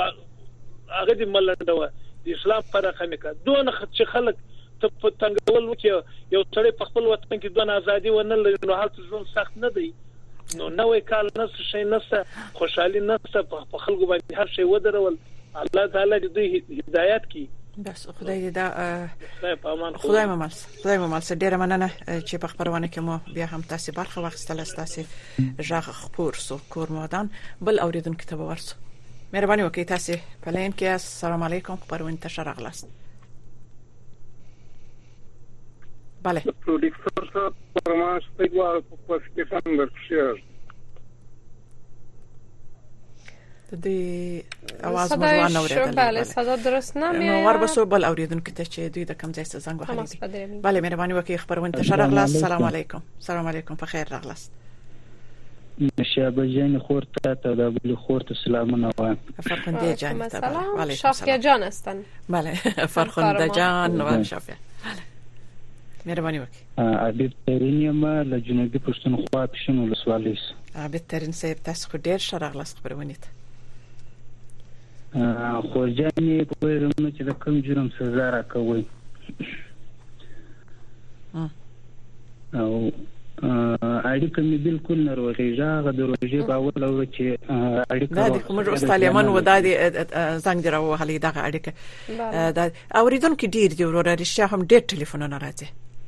هغه دی ملنده د اسلام فرقه نه دون چې خلک ته په تنګول وکي یو تړي په خپل وطن کې دون ازادي ونه لري نو حالت ژوند سخت نه دی نو نوې کال نس شي نس خوشحالي نس په خلکو باندې هر شي ودرول الله تعالی دې هدایت کی بس خدای دې خدای ممال ډیره مننه چې په خبرونه کې مو بیا هم تاسو برخه واخیستل تاسو ژغ خپور سو کور مودان بل اوریدونکو ته ورسو مهرباني وکړئ تاسو په لین کې السلام علیکم خبرونه تشر اغلاست بله پروډکټر صاحب پرماش پیګوال په سټیفن برکشیر د اواز مو نه اوریدل بله صدا درست نمیاد نو وربسو بل اوریدونکو ته چې دوی د کم ځای څخه زنګ وهلي بله مهرباني وکړئ خبرونه تشر اغلاست السلام علیکم په خیر راغلاست شابه جان خورته تا بلی خورته سلامونه وایم فرخنده جان سلام شافیه جان هستن بله فرخنده جان و شافیه بله مهرباني وکړئ عابد ترين یم له جنوبي پښتونخوا پښینو ولسوالۍ عابد ترين صاحب تاسو ډیر شرغلاس خبرونه ته خو جانې په ویرمنه چې د کوم جرم سزا راکوي او اړیکه مې بالکل نه وروړي هغه د روزي باور لرو چې اړیکه دا د کوم استالیمن و د زنګ درو هلي دغه اړیکه دا اوریدونکو ډیر دی ورور رښتیا هم ډیر ټلیفونونه راځي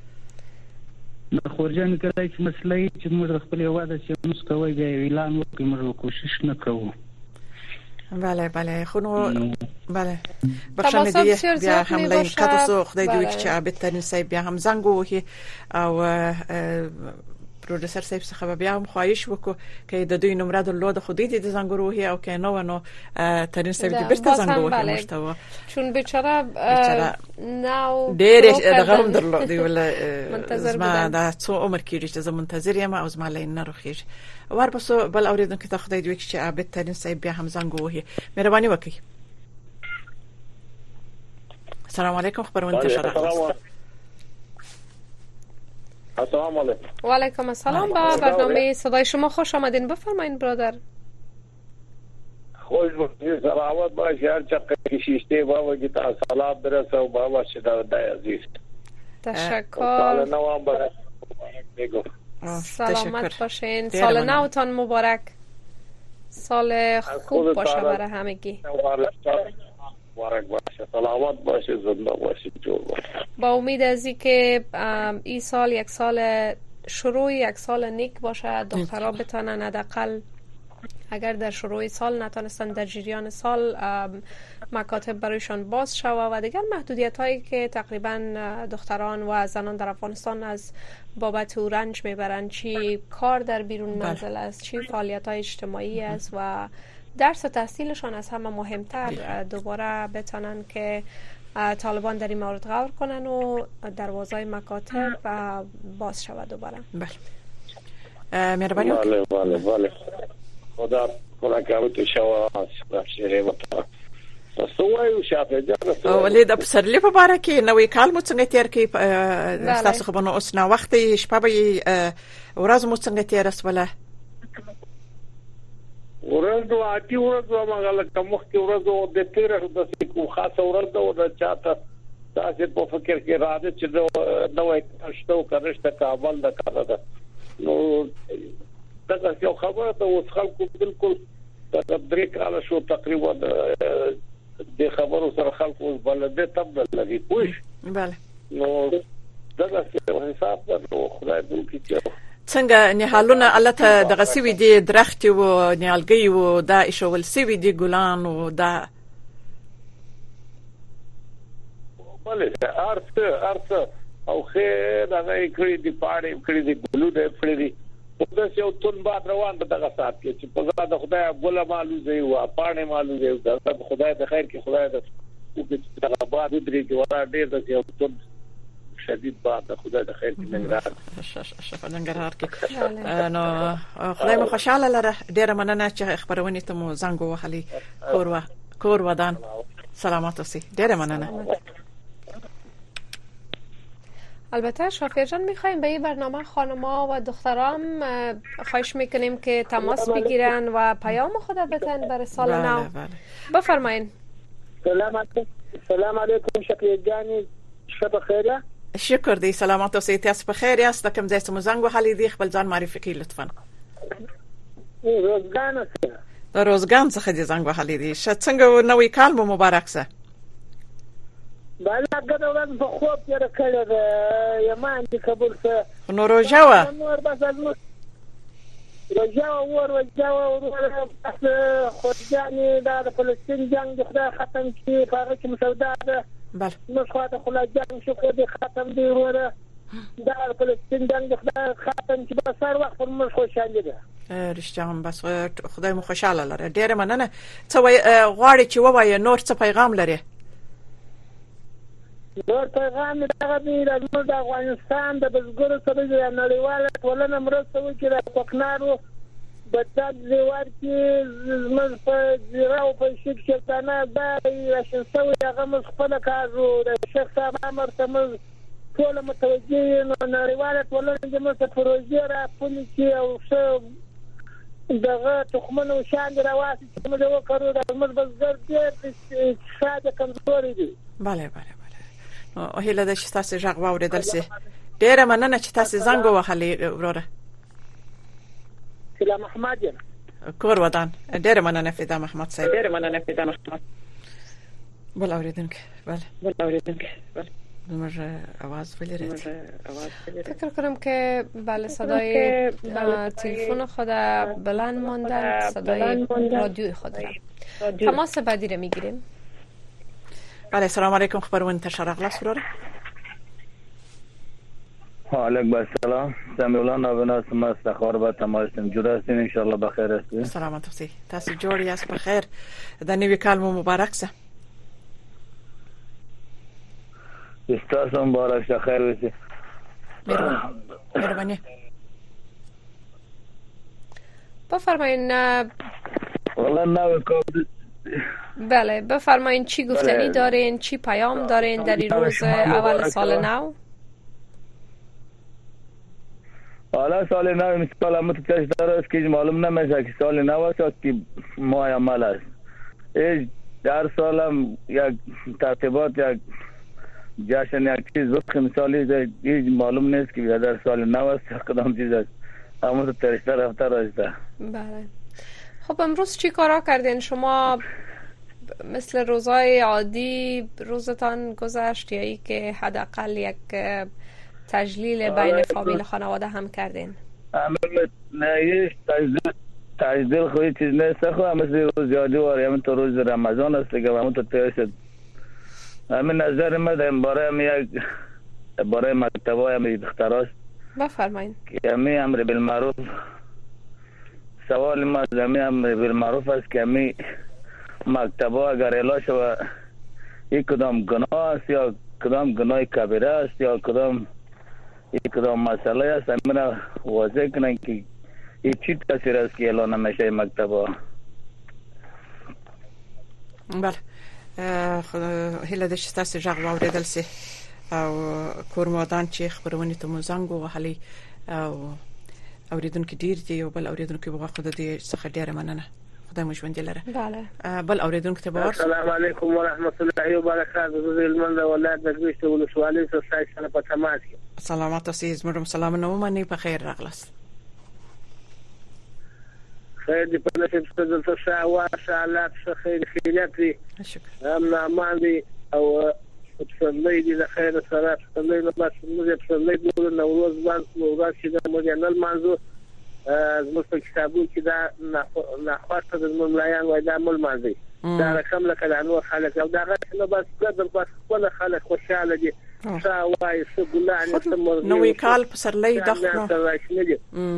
خورجان کړای چې مسلې چې موږ خپل واده چې موږ کوي دا اعلان وکړو موږ کوشش نه کوو بله خونو بله بخښنه دی بیا هم لین کاتو خدای دې چې عابد ترين صاحب بیا هم زنګ وهي او پروډوسر صاحب څخه بیا هم خواهش وکړو چې د دوی نمبر درلود خو دې د زنګ وهي او که نو ترين صاحب دې برته زنګ وهي مشتوا چون بیچاره ناو ډېر دغه هم درلود دی ول زما دا څو عمر کېږي چې زه منتظر یم او زما لین نه روخیږي ورپسو بل اوریدونکو ته خدای دې چې عابد ترين صاحب بیا هم زنګ وهي مهرباني وکړئ السلام علیکم خبرونه تشرح السلام علیکم و علیکم السلام با برنامه صدای شما خوش آمدین بفرمایید برادر خوش باشید سلامت باشید هر چقدر کشیشته بابا گیتا سلام برسه و بابا شده عزیز تشکر سال نو هم برسه بگو سلامت باشین سال نوتان مبارک سال خوب باشه برای همگی مبارک باشه سلامت باشه زنده باشه جور باشه با امید از اینکه این سال یک سال شروع یک سال نیک باشه دخترها بتونن حداقل اگر در شروع سال نتونستن در جریان سال مکاتب برایشان باز شوه و دیگر محدودیت هایی که تقریبا دختران و زنان در افغانستان از بابت او رنج میبرند چی کار در بیرون منزل است چی فعالیت های اجتماعی است و درس و تحصیلشان از همه مهمتر دوباره بتونن که طالبان در این مورد غور کنن و دروازهای مکاتب باز شود دوباره بله مهرباني وکړئ. بله خدا کولای شو شریعه وته سوایو شافه جره ولې د پسرلی په باره کې نوې کال مو څنګه تیر کې تاسو خبرونه اوس نه وخت شپه به ورځ مو څنګه تیر اسوله ورځ واټي ورځ مغاله کومخ کې ورځ د تیر د کو خاصه ورځ او د چاته تاسو په فکر کې راځي چې نوې شتو کړشته کابل د کاله نو دا یو خبره ته اوس خلکو بالکل تدریک کاله شو تقریبا د خبرو سره خلکو بلده تبدل لګي پوښ bale نو دا څه حساب ده خدای دې کیږي څنګه نهالونه الته دغه سوي دي درخت او نیالګي او دا ایشول سوي دي ګلان او دا بله ارث او خیر هغه کړی دی پاره کړی دی ګلو دی کړی دی دا یو تون باد روان به دغه سات کې چې په زړه د خدای ګل مالو دی او پانه مالو دی دا خدای د خیر کې خدای د او چې دغه باد درې کې ورا ډیر د یو تون شدید باد خدای د خیر کې نګران شفا نګران کې نو خدای مو خوشاله لره ډیر مننه چې خبرونه ته مو زنګ وهلي کور ودان سلامات اوسئ ډیر مننه. البته شافیه جان میخوایم به این برنامه خانم‌ها و دخترام خواهش میکنیم که تماس بگیرن و پیام خود بدن برای سال نو. بفرمایید. سلام علیکم شافیه جان شب خیره. شکر دی سلامات اوسئ تاسو په خیر یاست کوم ځای ته مو زنګ وهلی دی خپل ځان معرفي کړئ لطفا. روزګان د روزګان څخه دي زنګ وهلی دی څنګه نوې کال مو مبارک شه. بالا ګډوډ په خوب کې راکړل یمان دي قبول څه نو روجاوه نور بس روجاوه خدای دا د فلسطین جنگ خدای ختم کړي هغه چې مسوده ده بله نو خدای خدای جنگ شو خدای ختم دی وره دا د فلسطین جنگ خدای ختم چې به سر وخت پر موږ خوشاله ده رښتیا هم بس خدای مو خوشاله لره ډیره مننه څه غواړي چې ووایي نور څه پیغام لري نور پیغام دغه دی د افغانستان د بزګرو سره د نړیواله ټولنه مرسته وکړي د پکنارو بدل دیوار کې زموږ په زیراو په شیک شتانه بای راشنسوي هغه مخ خپل کارو د شیخ صاحب امر تمز ټول متوجه نو نړیواله ټولنه د مست پروژې را پلي کې او څه دغه تخمنو شاند راواسي چې موږ وکړو د موږ بزګر دې شاده کمزوري دي. bale او هله د تاسو ژغ واوریدل سي ډیره مننه چې تاسو زنګ وهلي وروره. فدا محمد کور ودان ډیره مننه فدا محمد صاحب ډیره مننه فدا محمد. بل اوریدونکو بله نمبر आवाज ولرید فکر کنم که بله صدای تلفن خود بلند ماندن صدای رادیو خود تماس بعدی رو میگیریم. بله سلام علیکم خبرونه انتشار اغلاس وروره. علیکم السلام سمیولان ابنا سم استخبار با تماشتم جدا هستین ان شاء الله بخیر هستین. سلامت اوسئ تاسو جوړ یاست بخیر د نوې کال مو مبارک شه. تاسو مبارک شه خیر اوسئ. مهرباني. بفرمایید. والله نو کوم بله بفرمایید چی گفتنی دارین چی پیام دارین در این روز اول سال نو؟ حالا سال نو مثال متوجه داره که معلوم نمیشه که سال نو است که ماه عمل است. در سال هم یک ترتیبات یک جشن یک چیز وقت مثالی هیچ معلوم نیست که در سال نو است کدام چیز است. اما ترشته رفته راسته. بله. خب امروز چی کارا کردین شما؟ مثل روزهای عادی روزتان گذشت یا ای که حداقل یک تجلیل بین فامیل خانواده هم کردین؟ نه تجلیل خودی چیز نیست خو مثل روز عادی و همین تو روز رمضان است دیگه همون تو تیرشد. همین نظر ما در برای مکتبای همین دختراست. بفرمایید. که همین امر بالمعروف سوال ما زمین امر بالمعروف است که همین مکتبا اگر اعلان شود یک کدام گناه است یا کدام گناه کبیره است یا کدام مسئله است همین واضح کنن که هیچ تاثیر است که اعلان نمیشه مکتبا. بله هله د شتاسو ژغ واوریدل سي او کورمودان چې خبرونه ته مزنګ وهلي او اوریدونکو ډیر دی او بل اوریدونکو په وخت د دې څخه ډیره مننه. خدای مو ژوند لره. بله بل اوریدونکو ته باور. السلام علیکم ورحمت الله وبرکاته. زه المند ولایت د ګوشت ولسوالۍ څخه سره په تماس یم. سلامات اوسئ. زموږ سلام نو منی په خیر راغلاست. خیر دې په نصیب ستاسو ته شاوه شالات خیر خیرات دي. شکر. امن امان دي او څنګه دې د خیر سره څنګه نو بس موږ څنګه د نوروز باندې چې د مودینل منځو زموږ په کتابو کې دا نه خاصه د ملایان وای دا مل مازی دا رقم لکه د نور خلک او دا غوښنه بس کله بس خپل خلک خوشاله دي شاوای څه ګلان نوې کال په سرلې دغه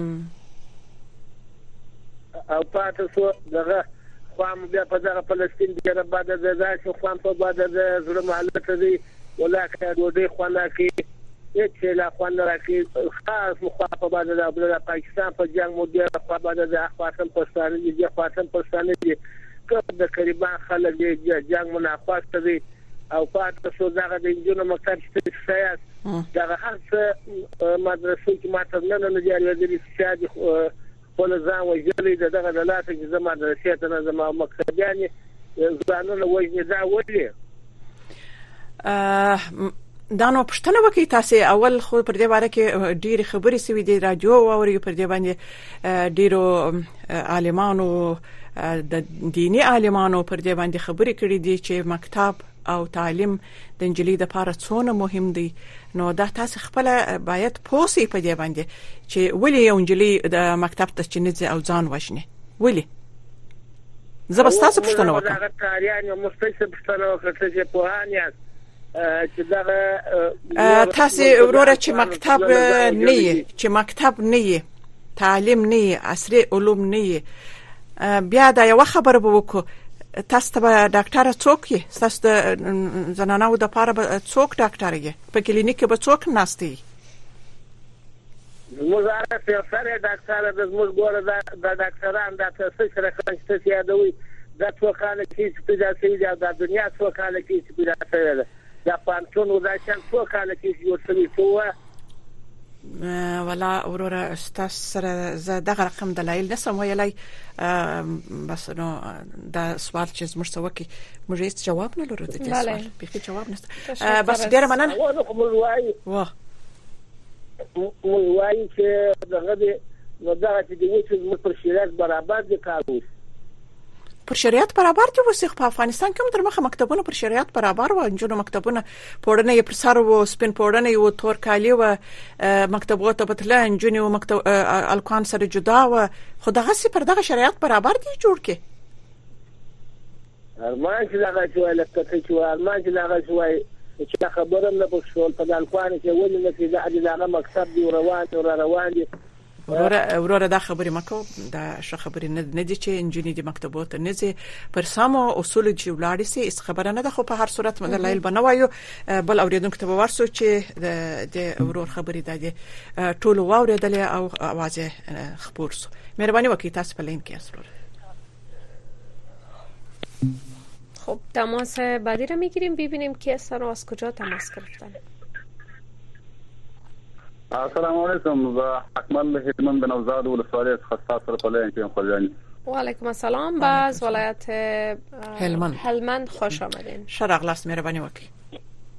او پاتې شو دغه خام بیا په دغه فلسطین کې را بعد د ځای خام په بعد د زړه محلت دی ولکه دوی خوانه کې چې لا خوانه راکې خاص مخاطب بعد د پاکستان په جنگ مو دی په بعد د اخواتن پښتانه دي اخواتن پښتانه دي که د قریبان خلک دی جنگ منافقت دی او پاتې شو دغه د انجونو مکتب سیاست دغه هر څه مدرسې کې ماته نه جاری دي چې ول ځان وجلې دغه د لاته چې زما درسیه ته زما مقصدیان ځانونه وجنې دا ولې دا نو پښتنه وکي تاسو اول خو پر دې باره کې ډېر خبرې سوي دي رادیو او پر دې باندې ډېرو عالمانو د دینی عالمانو پر دې باندې خبرې کړې دي چې مکتب او تعلیم د انجلۍ د لپاره څونه مهم دی. نو دا تاسو خپل باید پوسې په دې باندې چې ولې یو انجلۍ د مکتب ته چنځي او ځان وښني ولې زبستاسو پښتنه وکړه دا تاریخ یو مستقیم پښتنه وکړه چې په هانیاس چې دا تاسو وروره چې مکتب نه چې مکتب نه تعلیم نه عصري علوم نه بیا دا یو خبر به وکړو تاسو ته ډاکټر څوک یې تاسو د زنانو د لپاره څوک ډاکټر یې په کلینیک کې به څوک ناشتي مزاره سره ډاکټر د زموږ ګوره د ډاکټرانو د تاسو سره څه یادوي دا څو کال کې چې پیدا شوی د دنیا څو کال کې چې پیدا شوی دا پانتون ودا چې څو کال کې یو څه شو ولا وروره تاسو سره زه دغه رقم دلایل نسم ویلای بس نو دا سوال چې زموږ څه وکي موږ هیڅ جواب نه لرو د دې سوال به جواب نشته بس ډیر مننه واه وای چې دغه نو دا چې د وڅ پر شریعت برابر دي کارو پر شریعت برابر دي وسخ په افغانستان کې تر مخه مکتبونه پر شریعت برابر و انجونو مکتبونه پوړنه یې پر سر و سپین پوړنه یو تور کالی و مکتبونه ته بتله انجونو مکتب الکان سره جدا و خدغه سي پر دغه شریعت برابر دي جوړ کې ارمان چې دغه شوی لکه چې ارمان چې دغه شوی چې خبره نه پښول په الکان کې ولې نه چې دغه مکتب دی روان دي وروره دا خبرې مکو دا ش خبرې نه دي چې انجینری د مکتبونو نه زی پر سمو اصول چې ولاړ سي اس خبره نه ده خو په هر صورت مدلایل بنوایو بل اوریدونکو ته ورسو چې د ورور خبرې ده ټول واوریدل او आवाज خبر سو مهرباني وکړئ تاسو په لین کې اسرور. خب تماس بعدی رو میگیریم ببینیم کی هستن و از کجا تماس گرفتن. السلام علیکم اکمل هلمند نوزاد ولسوالی خاصه سره په لین کې خوشحالي. و علیکم السلام باز ولایت هلمند خوش آمدین. شرقلاس مهربانی وکړئ.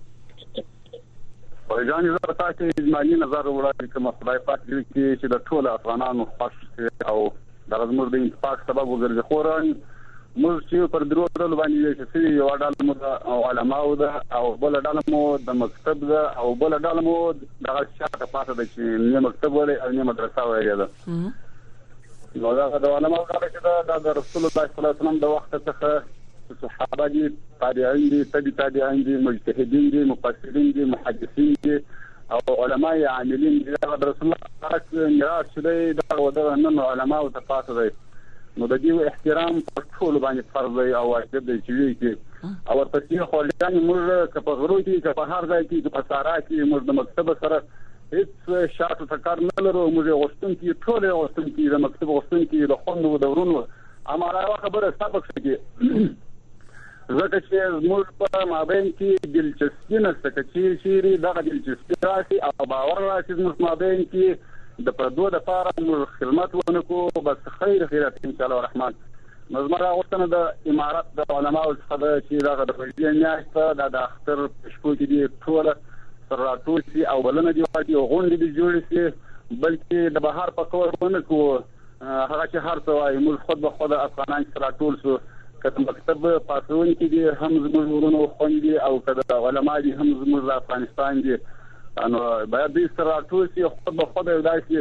جان زه تاسو اجمالی نظر وړاندې کوم خدای پاک دې چې د ټول افغانانو خوښ او د زموږ د انتفاق سبب وګرځي خوران موږ چې پر درو ډول باندې چې یو ډول مو د علماء ده او بل ډول مو د مکتب ده او بل ډول مو د شاته پاتې ده چې نه مکتب ولې او نه مدرسه وایي ده نو دا د علماء چې د رسول الله صلی الله علیه وسلم د وخت څخه صحابه دي تابعین دي تابعین دي مجتهدین دي مفسرین دي محدثین دي او علماء عاملین دي د رسول الله صلی الله علیه وسلم دا ودا نن علماء او تفاصیل نو د دې احترام په ټول باندې فرض دی او واجب دی چې او تاسو خو لانی موږ په غرو کې په هر ځای کې په سارا کې موږ د مکتب سره هیڅ شاته تکار نه لرو. موږ غوښتون کې ټول غوښتون کې د مکتب غوښتون کې د خوندو دورونو اماره خبره سبق شي زکه چې موږ په مابین کې دلچسپي نشته چې شيري دغه دلچسپي راشي او باور راشي موږ مابین کې د پردو د لپاره موږ خدمت ونکړو بس خیر خیرات ان شاء الله الرحمن. نظمره غوښتنه د امارات د علماء څخه چې دغه د فیض میاشته د اختر شپو کې دی ټول سراتول شي او بلنه دی واجی او غونډې دی جوړ شي بلکې د بهر په کور ونکو هغه چې هر څه وايي موږ خود به خود افغانان سراتول شو کله مکتب پاسون کې دي هم زموږ ورونو خوندي او کله علماء دي هم زموږ افغانستان دي نو باید دې سراتول شي خود به خود داسي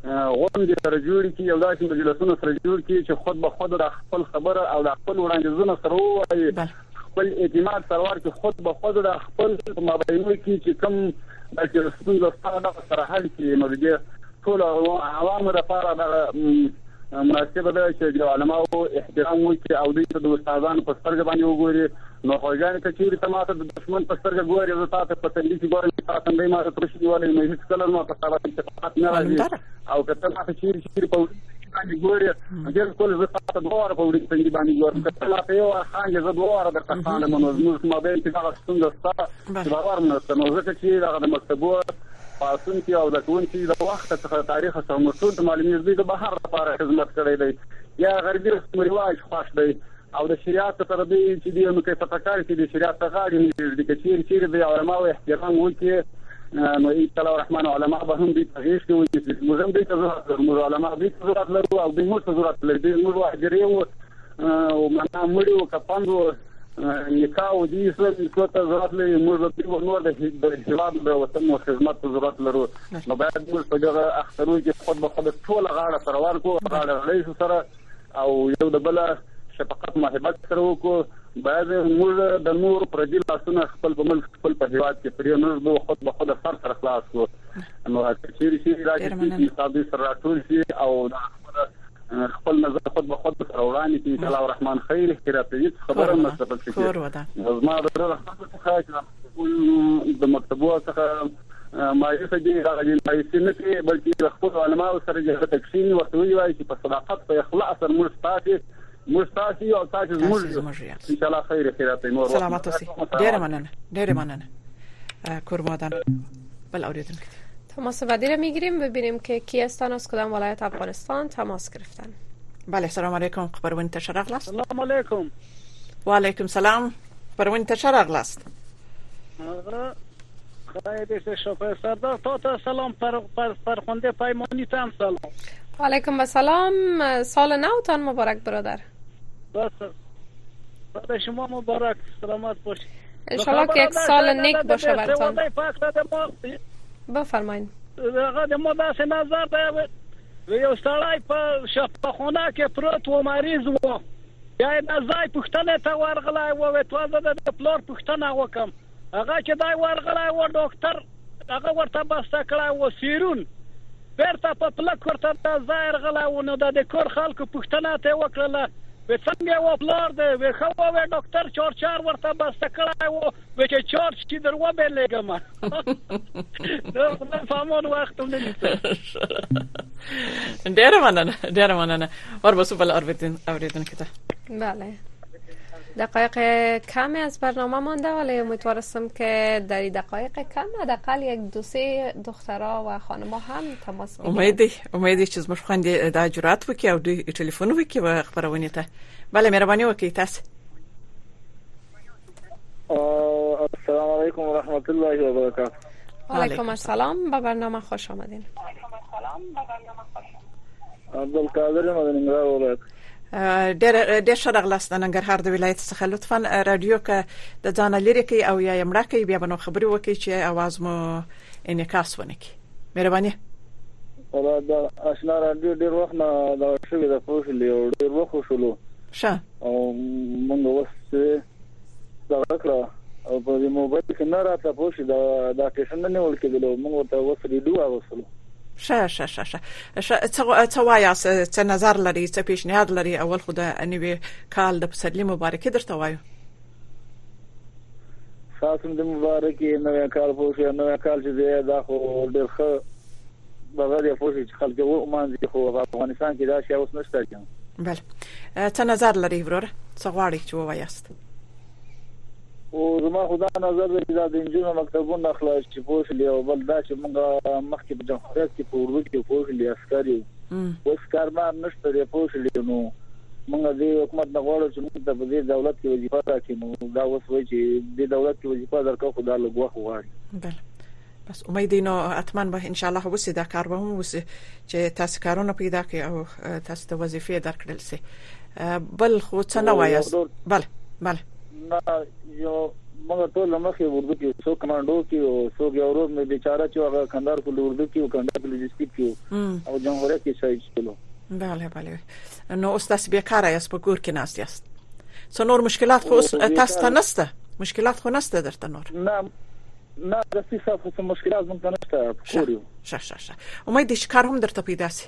غونډې سره جوړ کی یو داسې مجلسونه سره جوړ کی چې خود به خود د خپل خبره او د خپل وړاندیزونه سره وایي خپل اعتماد سرور کې خود به خود د خپل مابینو کې چې کوم د رسول الله سره حل کې نو دې ټول عوامو لپاره د مناسبه ده چې د علماو احترام وکړي او د استادانو په سترګې باندې وګوري نو خوځان کچېری تماته د دشمن په سترګې ګوري زه تاسو په تندې کې ګورم تاسو نه ما ته پرشي ولې مې هیڅ کله نو په تاسو اتفاق نه راځي او کته تاسو چې په باندې ګوري د ټول زه تاسو دوه په وړي څنګه باندې ګورم کته لا په یو خانګه زه دوه د تخانه منظم ما به چې هغه څنګه ستا باور نه نو زه چې هغه مکتبو پاسون کې او د کون کې د وخت څخه تاریخ سره مسعود معلومات دي د بهر لپاره خدمت کړی دی یا غربي رسم رواج خوښ دی او د شریعت سره دی چې دی نو کې تفکر کې د شریعت غاړي د کثیر چې د علماء احترام وکړي نو ان شاء الله الرحمن علماء به هم دي تغییر کوي چې موږ دې ته موږ علماء دې ضرورت لرو او دې موږ ضرورت لري موږ اجريو او معنا مړو کپاندو نکاح دي څه ته ضرورت لري موږ د نور د هیواد د وطن او خدمت ضرورت لرو نو باید موږ په دغه اخترو کې خود به خود ټول غاړه سره ورکو غاړه رئیس سره او یو د بل شفقت محبت سره وکړو باید موږ د نور پردي لاسونه خپل په ملک خپل په هیواد کې پرې نه زو خود به خود سر سره خلاص کو نو چې شي راځي چې تاسو سره ټول شي او خپل نظر خود به خود سره وړاندې کې الله الرحمن خیر خیرات دې خبره مستقل شي زما د رحمت څخه د مکتبو څخه ما یې سږي راغلي پیسې نه کې بلکې خپل علماء سره چې تکشین ورته وایي چې په صداقت په اخلاص سره مستاسي او تاسو موږ ان شاء الله خیر خیرات نور سلامات اوسئ ډېر مننه کورمادان بل اوریدونکو تماس بعدی را میگیریم ببینیم که کی هستن از کدام ولایت افغانستان تماس گرفتن. بله سلام علیکم خبر منتشر اغلاست. سلام علیکم. و علیکم سلام خبر منتشر اغلاست. خیلی شکر سردار تا سلام فرخنده پیمانی تام سلام. و علیکم السلام سال نو تان مبارک برادر. برای شما مبارک سلامت باشید. ان شاء الله که یک سال نیک باشه براتون. بفرمایید. هغه ما داسې نظر دی یو سړی په شفاخانه کې پروت و مریض و یا د ځای پوښتنه ته ورغلی و توازه د پلور پوښتنه وکم هغه چې دای ورغلی و ډاکټر هغه ورته بسته کړی و سیرون بیرته په پلک ورته د ځای ورغلی و نو د کور خلکو پوښتنه ته وکړله څنګه و پلار دی و خو و ډاکټر چار ورته بسته کړی و چې چارج چې درو به لګم نو فهمون وخت نه نیسه ډېر مننه ور بسو بل اوریدن کته بله دقایق کمی از برنامه مانده ولی امیدوارم که در دقایق کم حداقل یک دو سه دخترها و خانم‌ها هم تماس بگیرن امیدی چې زموږ خويندې د جرأت وکي او د ټلیفون وکي و خبرونه ته بله مهرباني وکي تاسو السلام علیکم و رحمت الله و برکاته. و علیکم السلام به برنامه خوش آمدین. عبدالقادر مدنی‌نگار ولایت. ډېر شرغلاست ننګرهار د ولایت څخه لطفاً رادیو کې د ځان لري کې او یا یمړه کې بیا بنو خبري وکي چې आवाज مو انعکاس ونکي مهرباني. ولا دا آشنا رادیو ډېر وخت نه دا شوی د پوښلې ډېر وخت شولو ښه او موږ وسه دا کړه او په موبایل کې نه راته پوښي دا ټیشن نه ول کېدل موږ ته وسه ډیډو اوسلو څه وایي څه نظر لري څه پیشنهاد لري اول خو د انوي کال د پسرلي مبارکي درته وایو. تاسو د مبارکي نو کال پوښي نو کال چې دا خو ډېر ښه بغیر پوښي چې خلک وو مانځي خو افغانستان کې دا شی اوس نشته کېم. بله څه نظر لري ورور څه غواړي چې ووایاست؟ او زما خدا نظر دی دا د انجونو مکتبونو خلاص چې پوښلي او بل دا چې موږ مخکې په جمهوریت کې په اردو کې پوښلي عسکري اوس کارمار نشته دی پوښلي نو موږ د حکومت نه غواړو چې موږ د دې دولت کې وظیفه راکړي نو دا اوس وایي چې د دولت کې وظیفه درکو خدا له غوښ غواړي. بله بس امید نو اتمن به ان شاء الله وسه دا کار به هم وسه چې تاسو کارونه پیدا کړئ او تاسو د وظیفې درکړل سي. بل خو څه نه وایاست؟ بله نه یو موږ ټول مخې اردو کې څو کمانډو کې او څو یورو مې بیچاره چې هغه کندهار په اردو کې او کندهار په لوجستیک کې او جمهوریت کې شای چلو. بله نو اوس تاسو به کار یاست په کور کې ناست یاست څو نور مشکلات خو تاسو ته نشته؟ مشکلات خو نشته درته نور؟ نه د څه مشکلات مونږ نه شته کوريو. شه امید دې کار هم درته پیدا سي.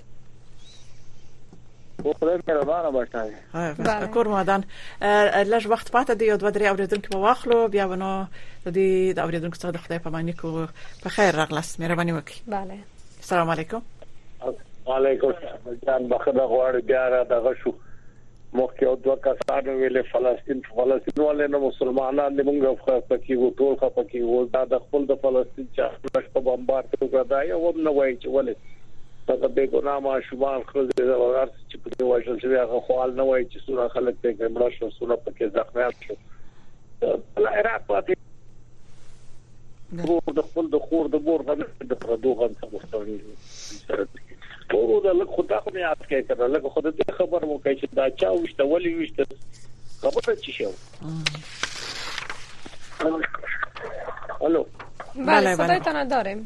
او خدای مهربانه باشه. ها کور مادان لږ وخت پاتې دی او 2-3 اوریدونکو په واخلو بیا ونه د اوریدونکو څخه د خدای په معنی کو په خیر راغلاست. مهرباني وکړئ. بله السلام علیکم. وعلیکم السلام. جان بخدا غواړي بیا را دغه شو مخکې او دوه کسانو ویلې فلسطین ولې نه مسلمانان موږ پکې وو ټول پکې وو دا د خپل د فلسطین چې په بمبار ته دا یو نه وایي چې ولې دا به ګناه ما شومان خو د ورار چې په وژل شوی هغه خپل نه وایي چې څوره خلک ته ګمړ شو څوره پکې زخمیات شو لا عراق پاتې د خپل د خور د بور د پردوغه څخه مستوي او دا له خدا خو نه یاد کوي کنه له خود دې خبر مو کوي چې دا چا وشته ولي وشته خبره چی شو. الو بله صدایتان داریم.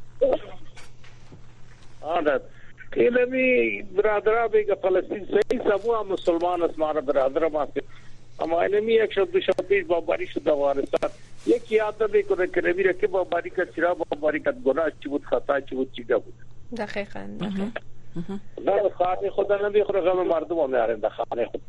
آره کلمی برادرها به فلسطین صحیح سمو مسلمان اسمار برادر ما اما انمی 126 بمباری شد افغانستان یک یاد میکنه که نمیره که بمباری کرد چرا بمباری کرد گناه چی بود خطا چی بود چی بود. دقیقاً نه خانه خدا نمیخوره غم مردم هم میارن در خانه خود.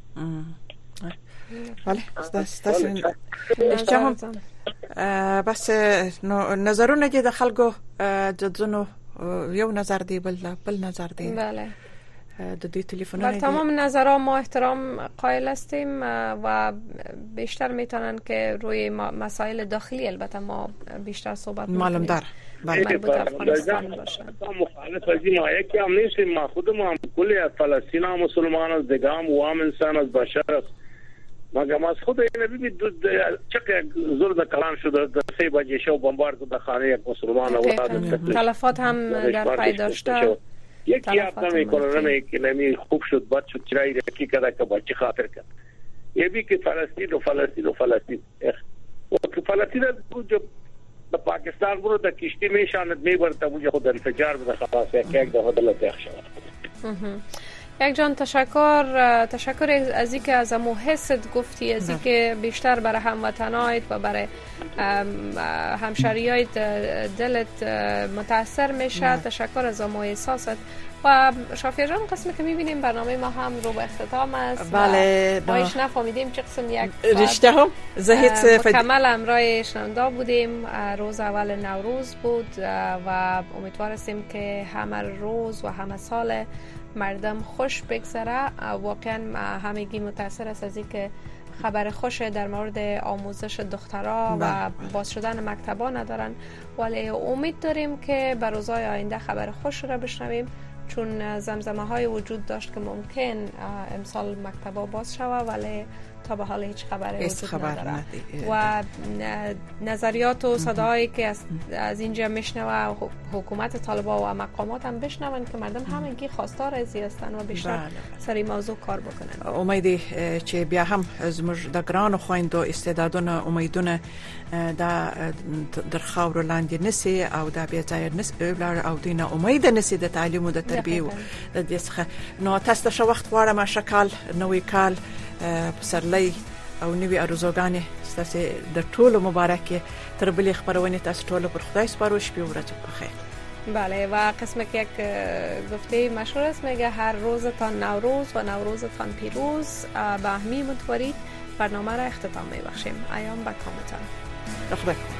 بله استاسو بس نظرونه کې د خلکو جدونو یو نظر دی بل نظر دی. بله د دې تلفنونه بر تمام نظرها ما احترام قائل هستیم و بیشتر میتونن که روی مسائل داخلی البته ما بیشتر صحبت معلوم دار مربوط افغانستان باشه. مخالف از این آیه که هم نیستیم ما خودم هم کلی فلسطین ها مسلمان از دگام و هم انسان از بشر است مگم از خود این ببینید چقدر زور د کلام شده در 3 بجه شب بمبارد در خانه یک مسلمان اولاد تلفات هم در پی داشته. یکی یاد نمیکنه نمی خوب شد بد شد چرایی رکی کده که بچه خاطر کرد یه بی که فلسطین و فلسطین جو د پاکستان برو د کشتی میشاند میبرته موجه خود انفجار بده خلاص یک دفعه دلت اخشا. یک جان تشکر از اینکه از امو حست گفتی از اینکه بیشتر برای هموطنایت و برای همشهریایت دلت متاثر میشه. تشکر از امو احساست و شافیه جان قسمی که میبینیم برنامه ما هم رو به اختتام است. بله ما ایش نفهمیدیم چه قسم یک رشته هم مکمل امرای شنونده بودیم. روز اول نوروز بود و امیدوار هستیم که همه روز و همه سال مردم خوش بگذره. واقعا همگی متاثر است از اینکه خبر خوش در مورد آموزش دخترها و باز شدن مکتبا ندارن ولی امید داریم که بر روزهای آینده خبر خوش را بشنویم چون زمزمه های وجود داشت که ممکن امسال مکتبا باز شوه ولی تا به حال هیچ خبری وجود نداره و نظریات و صداهایی که از اینجا میشنوه حکومت طالبان و مقامات هم بشنون که مردم همگی خواستار ازی هستن و بیشتر سر این موضوع کار بکنن. امیدی چې بیا هم زموږ د ګرانو خويندو استعدادونه امیدونه در خاور لاندې نسی او دا بیا ځای نس بلار او دینه امید نسی د تعلیم او د تربیه او د څخه نو تاسو ته وخت غواړم شکل نوې کال پسرلی او نوې ارزوګانې ستاسو د ټولو مبارکه تر بلې خبرونه تاسو ټولو پر خدای سپارو شپه ورځ په خیر. بله و قسم که یک گفته مشهور است میگه هر روزتان نوروز و نوروزتان پیروز. به همین متوری برنامه را اختتام میبخشیم. ایام به کامتان. خبر